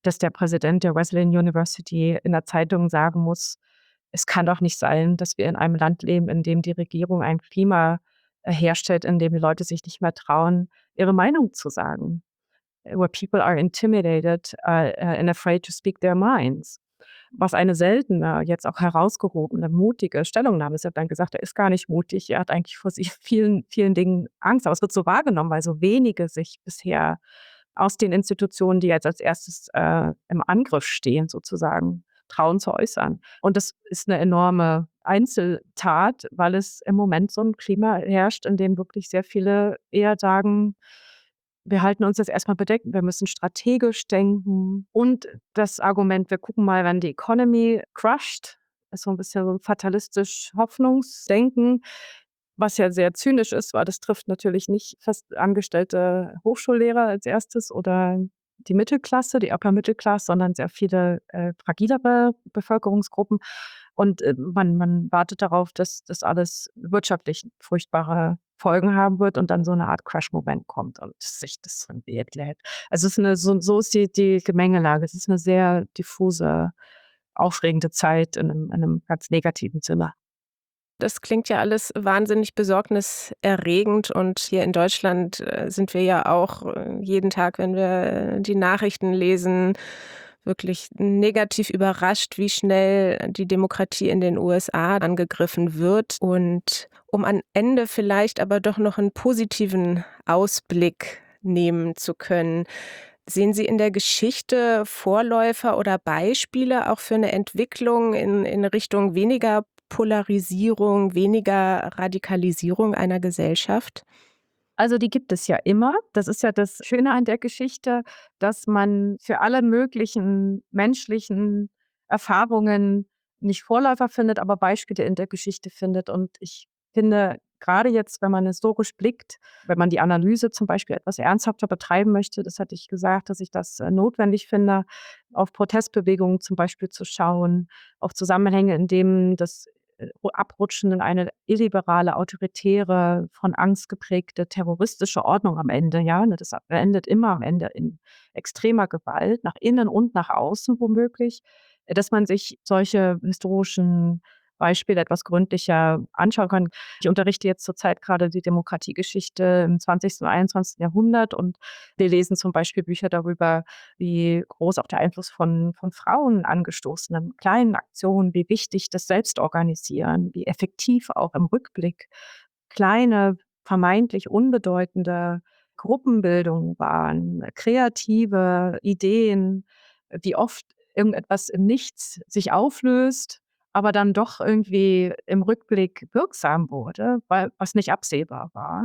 dass der Präsident der Wesleyan University in der Zeitung sagen muss: „Es kann doch nicht sein, dass wir in einem Land leben, in dem die Regierung ein Klima, äh, herstellt, in dem die Leute sich nicht mehr trauen, ihre Meinung zu sagen. Where people are intimidated, uh, uh, and afraid to speak their minds." Was eine seltene, jetzt auch herausgehobene, mutige Stellungnahme ist. Er hat dann gesagt, er ist gar nicht mutig. Er hat eigentlich vor sich vielen, vielen Dingen Angst. Aber es wird so wahrgenommen, weil so wenige sich bisher aus den Institutionen, die jetzt als erstes äh, im Angriff stehen, sozusagen, trauen zu äußern. Und das ist eine enorme Einzeltat, weil es im Moment so ein Klima herrscht, in dem wirklich sehr viele eher sagen: „Wir halten uns jetzt erstmal bedeckt, wir müssen strategisch denken." Und das Argument: „Wir gucken mal, wenn die Economy crasht", ist so ein bisschen so 'n fatalistisch Hoffnungsdenken, was ja sehr zynisch ist, weil das trifft natürlich nicht festangestellte Hochschullehrer als Erstes oder die Mittelklasse, die Upper Middle Class, sondern sehr viele, äh, fragilere Bevölkerungsgruppen. Und, äh, man man wartet darauf, dass das alles wirtschaftlich furchtbare Folgen haben wird und dann so 'ne Art Crash-Moment kommt und sich das dann entlädt. Also, es ist 'ne so so ist die die Gemengelage. Es ist 'ne sehr diffuse, aufregende Zeit in 'nem in 'nem ganz negativen Sinne. Das klingt ja alles wahnsinnig besorgniserregend und hier in Deutschland, äh, sind wir ja auch, äh, jeden Tag, wenn wir die Nachrichten lesen, wirklich negativ überrascht, wie schnell die Demokratie in den U S A angegriffen wird. Und um am Ende vielleicht aber doch noch einen positiven Ausblick nehmen zu können, sehen Sie in der Geschichte Vorläufer oder Beispiele auch für eine Entwicklung in in Richtung weniger Polarisierung, weniger Radikalisierung einer Gesellschaft? Also, die gibt es ja immer. Das ist ja das Schöne an der Geschichte, dass man für alle möglichen menschlichen Erfahrungen nicht Vorläufer findet, aber Beispiele in der Geschichte findet. Und ich finde, grade jetzt, wenn man historisch blickt, wenn man die Analyse zum Beispiel etwas ernsthafter betreiben möchte, das hatte ich gesagt, dass ich das, äh, notwendig finde, auf Protestbewegungen zum Beispiel zu schauen, auf Zusammenhänge, in denen das äh, abrutschen in eine illiberale, autoritäre, von Angst geprägte, terroristische Ordnung am Ende, ja, ne? Das endet immer am Ende in extremer Gewalt, nach innen und nach außen womöglich, äh, dass man sich solche historischen Beispiele etwas gründlicher anschauen kann. Ich unterrichte jetzt zurzeit gerade die Demokratiegeschichte im zwanzigsten und einundzwanzigsten Jahrhundert und wir lesen zum Beispiel Bücher darüber, wie groß auch der Einfluss von von Frauen angestoßenen kleinen Aktionen, wie wichtig das Selbstorganisieren, wie effektiv auch im Rückblick kleine, vermeintlich unbedeutende Gruppenbildungen waren, kreative Ideen, wie oft irgendetwas im Nichts sich auflöst, aber dann doch irgendwie im Rückblick wirksam wurde, weil was nicht absehbar war.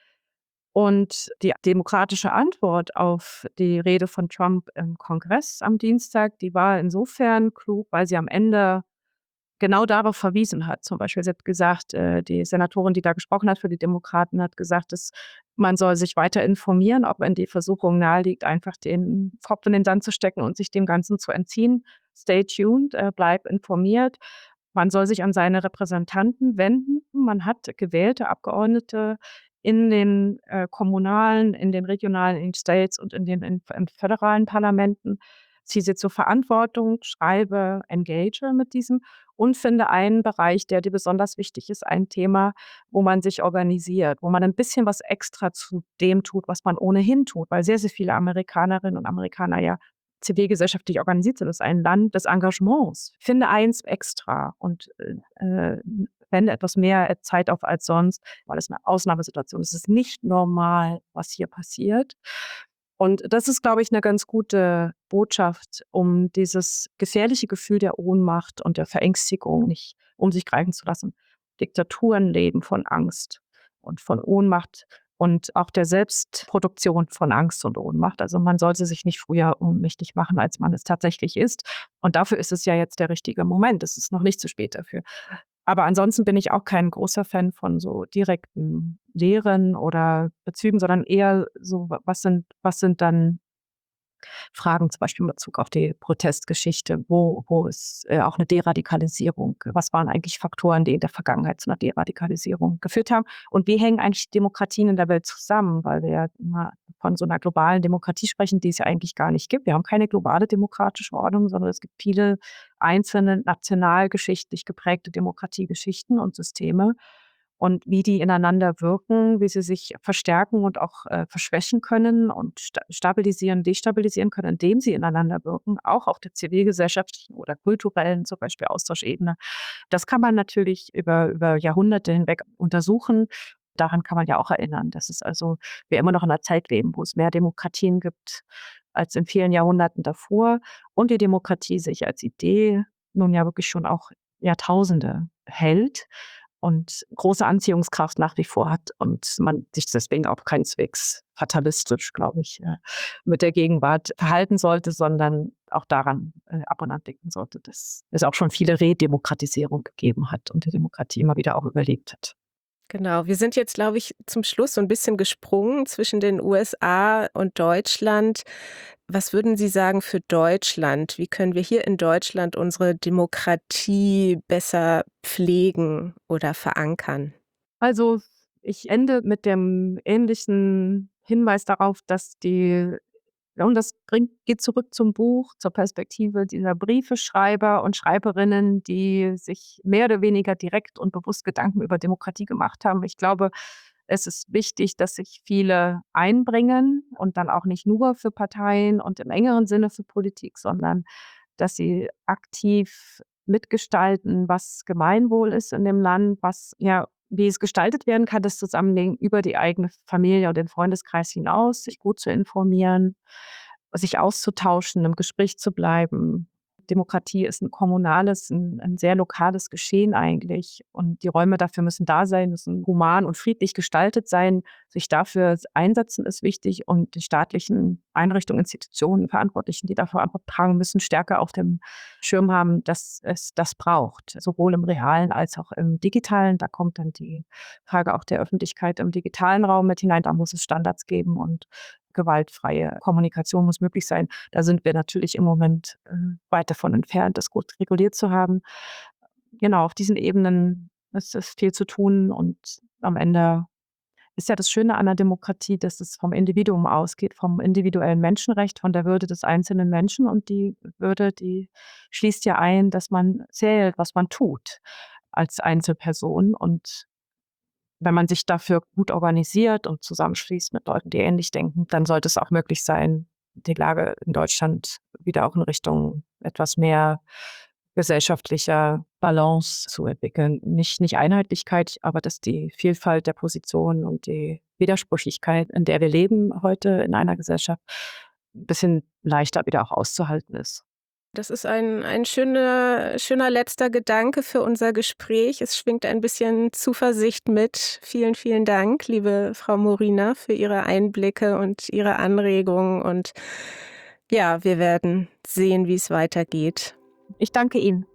Und die demokratische Antwort auf die Rede von Trump im Kongress am Dienstag, die war insofern klug, weil sie am Ende genau darauf verwiesen hat. Zum Beispiel, sie hat gesagt, äh, die Senatorin, die da gesprochen hat für die Demokraten, hat gesagt, dass man soll sich weiter informieren, ob wenn die Versuchung naheliegt, einfach den Kopf in den Sand zu stecken und sich dem Ganzen zu entziehen. Stay tuned, äh, bleib informiert. Man soll sich an seine Repräsentanten wenden. Man hat gewählte Abgeordnete in den, äh, kommunalen, in den regionalen, in den States und in den in in föderalen Parlamenten. Ziehe sie zur Verantwortung, schreibe, engage mit diesem und finde einen Bereich, der dir besonders wichtig ist, ein Thema, wo man sich organisiert, wo man ein bisschen was extra zu dem tut, was man ohnehin tut, weil sehr, sehr viele Amerikanerinnen und Amerikaner ja zivilgesellschaftlich organisiert sind. Das ist ein Land des Engagements. Finde eins extra und, äh, äh, wende etwas mehr Zeit auf als sonst, weil es 'ne Ausnahmesituation ist. Es ist nicht normal, was hier passiert. Und das ist, glaube ich, 'ne ganz gute Botschaft, um dieses gefährliche Gefühl der Ohnmacht und der Verängstigung nicht um sich greifen zu lassen. Diktaturen leben von Angst und von Ohnmacht und auch der Selbstproduktion von Angst und Ohnmacht. Also, man sollte sich nicht früher ohnmächtig machen, als man es tatsächlich ist. Und dafür ist es ja jetzt der richtige Moment. Es ist noch nicht zu spät dafür. Aber ansonsten bin ich auch kein großer Fan von so direkten Lehren oder Bezügen, sondern eher so, wa was sind was sind dann Fragen, zum Beispiel in Bezug auf die Protestgeschichte, wo wo ist, äh, auch 'ne Deradikalisierung? Was waren eigentlich Faktoren, die in der Vergangenheit zu 'ner Deradikalisierung geführt haben? Und wie hängen eigentlich Demokratien in der Welt zusammen? Weil wir ja immer von so einer globalen Demokratie sprechen, die es ja eigentlich gar nicht gibt. Wir haben keine globale demokratische Ordnung, sondern es gibt viele einzelne nationalgeschichtlich geprägte Demokratiegeschichten und Systeme. Und wie die ineinander wirken, wie sie sich verstärken und auch äh, verschwächen können und sta stabilisieren, destabilisieren können, indem sie ineinander wirken, auch auf der zivilgesellschaftlichen oder kulturellen, zum Beispiel Austauschebene. Das kann man natürlich über, über Jahrhunderte hinweg untersuchen. Daran kann man ja auch erinnern, dass es also wir immer noch in einer Zeit leben, wo es mehr Demokratien gibt als in vielen Jahrhunderten davor und die Demokratie sich als Idee nun ja wirklich schon auch Jahrtausende hält und große Anziehungskraft nach wie vor hat und man sich deswegen auch keineswegs fatalistisch, glaube ich, äh, mit der Gegenwart verhalten sollte, sondern auch daran äh, ab und an denken sollte, dass es auch schon viele Redemokratisierung gegeben hat und die Demokratie immer wieder auch überlebt hat. Genau, wir sind jetzt, glaube ich, zum Schluss so ein bisschen gesprungen zwischen den U S A und Deutschland. Was würden Sie sagen für Deutschland? Wie können wir hier in Deutschland unsere Demokratie besser pflegen oder verankern? Also, ich ende mit dem ähnlichen Hinweis darauf, dass die ja, und das bringt geht zurück zum Buch, zur Perspektive dieser Briefeschreiber und Schreiberinnen, die sich mehr oder weniger direkt und bewusst Gedanken über Demokratie gemacht haben. Ich glaube, es ist wichtig, dass sich viele einbringen und dann auch nicht nur für Parteien und im engeren Sinne für Politik, sondern dass sie aktiv mitgestalten, was Gemeinwohl ist in dem Land, was ja wie es gestaltet werden kann, das Zusammenleben über die eigene Familie und den Freundeskreis hinaus, sich gut zu informieren, sich auszutauschen, im Gespräch zu bleiben. Demokratie ist ein kommunales, ein 'n sehr lokales Geschehen eigentlich und die Räume dafür müssen da sein, müssen human und friedlich gestaltet sein. Sich dafür einsetzen ist wichtig und die staatlichen Einrichtungen, Institutionen, Verantwortlichen, die dafür Verantwortung tragen, müssen stärker auf dem Schirm haben, dass es das braucht, sowohl im realen als auch im digitalen. Da kommt dann die Frage auch der Öffentlichkeit im digitalen Raum mit hinein. Da muss es Standards geben und gewaltfreie Kommunikation muss möglich sein. Da sind wir natürlich im Moment äh, weit davon entfernt, das gut reguliert zu haben. Genau, auf diesen Ebenen ist es viel zu tun und am Ende ist ja das Schöne an der Demokratie, dass es vom Individuum ausgeht, vom individuellen Menschenrecht, von der Würde des einzelnen Menschen und die Würde, die schließt ja ein, dass man zählt, was man tut als Einzelperson und wenn man sich dafür gut organisiert und zusammenschließt mit Leuten, die ähnlich denken, dann sollte es auch möglich sein, die Lage in Deutschland wieder auch in Richtung etwas mehr gesellschaftlicher Balance zu entwickeln. Nicht, nicht Einheitlichkeit, aber dass die Vielfalt der Positionen und die Widersprüchlichkeit, in der wir leben heute in einer Gesellschaft, ein bisschen leichter wieder auch auszuhalten ist. Das ist ein, ein schöner, schöner letzter Gedanke für unser Gespräch. Es schwingt ein bisschen Zuversicht mit. Vielen, vielen Dank, liebe Frau Morina, für Ihre Einblicke und Ihre Anregungen. Und ja, wir werden sehen, wie es weitergeht. Ich danke Ihnen.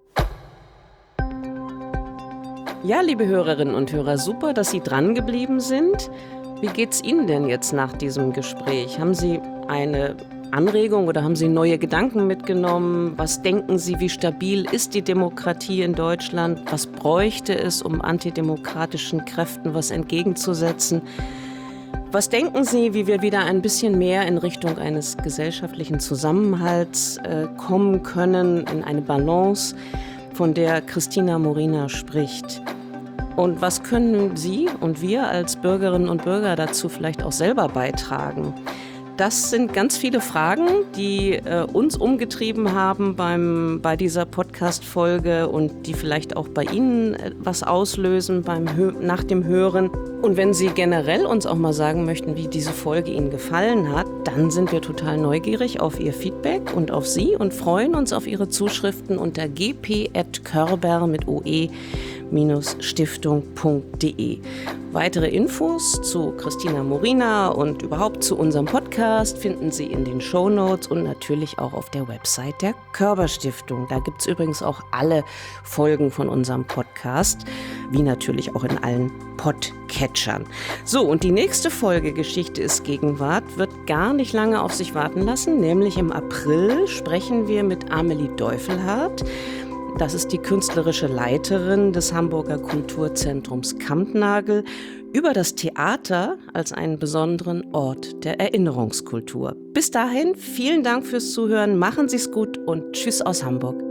Ja, liebe Hörerinnen und Hörer, super, dass Sie dran geblieben sind. Wie geht's Ihnen denn jetzt nach diesem Gespräch? Haben Sie eine Anregung oder haben Sie neue Gedanken mitgenommen? Was denken Sie, wie stabil ist die Demokratie in Deutschland? Was bräuchte es, um antidemokratischen Kräften was entgegenzusetzen? Was denken Sie, wie wir wieder ein bisschen mehr in Richtung eines gesellschaftlichen Zusammenhalts äh, kommen können, in eine Balance, von der Christina Morina spricht? Und was können Sie und wir als Bürgerinnen und Bürger dazu vielleicht auch selber beitragen? Das sind ganz viele Fragen, die äh, uns umgetrieben haben beim, bei dieser Podcast-Folge und die vielleicht auch bei Ihnen äh, was auslösen beim Hö- nach dem Hören. Und wenn Sie generell uns auch mal sagen möchten, wie diese Folge Ihnen gefallen hat, dann sind wir total neugierig auf Ihr Feedback und auf Sie und freuen uns auf Ihre Zuschriften unter g p at körber mit oe stiftung punkt de. Weitere Infos zu Christina Morina und überhaupt zu unserem Podcast finden Sie in den Shownotes und natürlich auch auf der Website der Körber Stiftung. Da gibt es übrigens auch alle Folgen von unserem Podcast, wie natürlich auch in allen Podcatchern. So, und die nächste Folge Geschichte ist Gegenwart wird gar nicht lange auf sich warten lassen, nämlich im April sprechen wir mit Amelie Deufelhardt. Das ist die künstlerische Leiterin des Hamburger Kulturzentrums Kampnagel über das Theater als einen besonderen Ort der Erinnerungskultur. Bis dahin, vielen Dank fürs Zuhören, machen Sie's gut und tschüss aus Hamburg.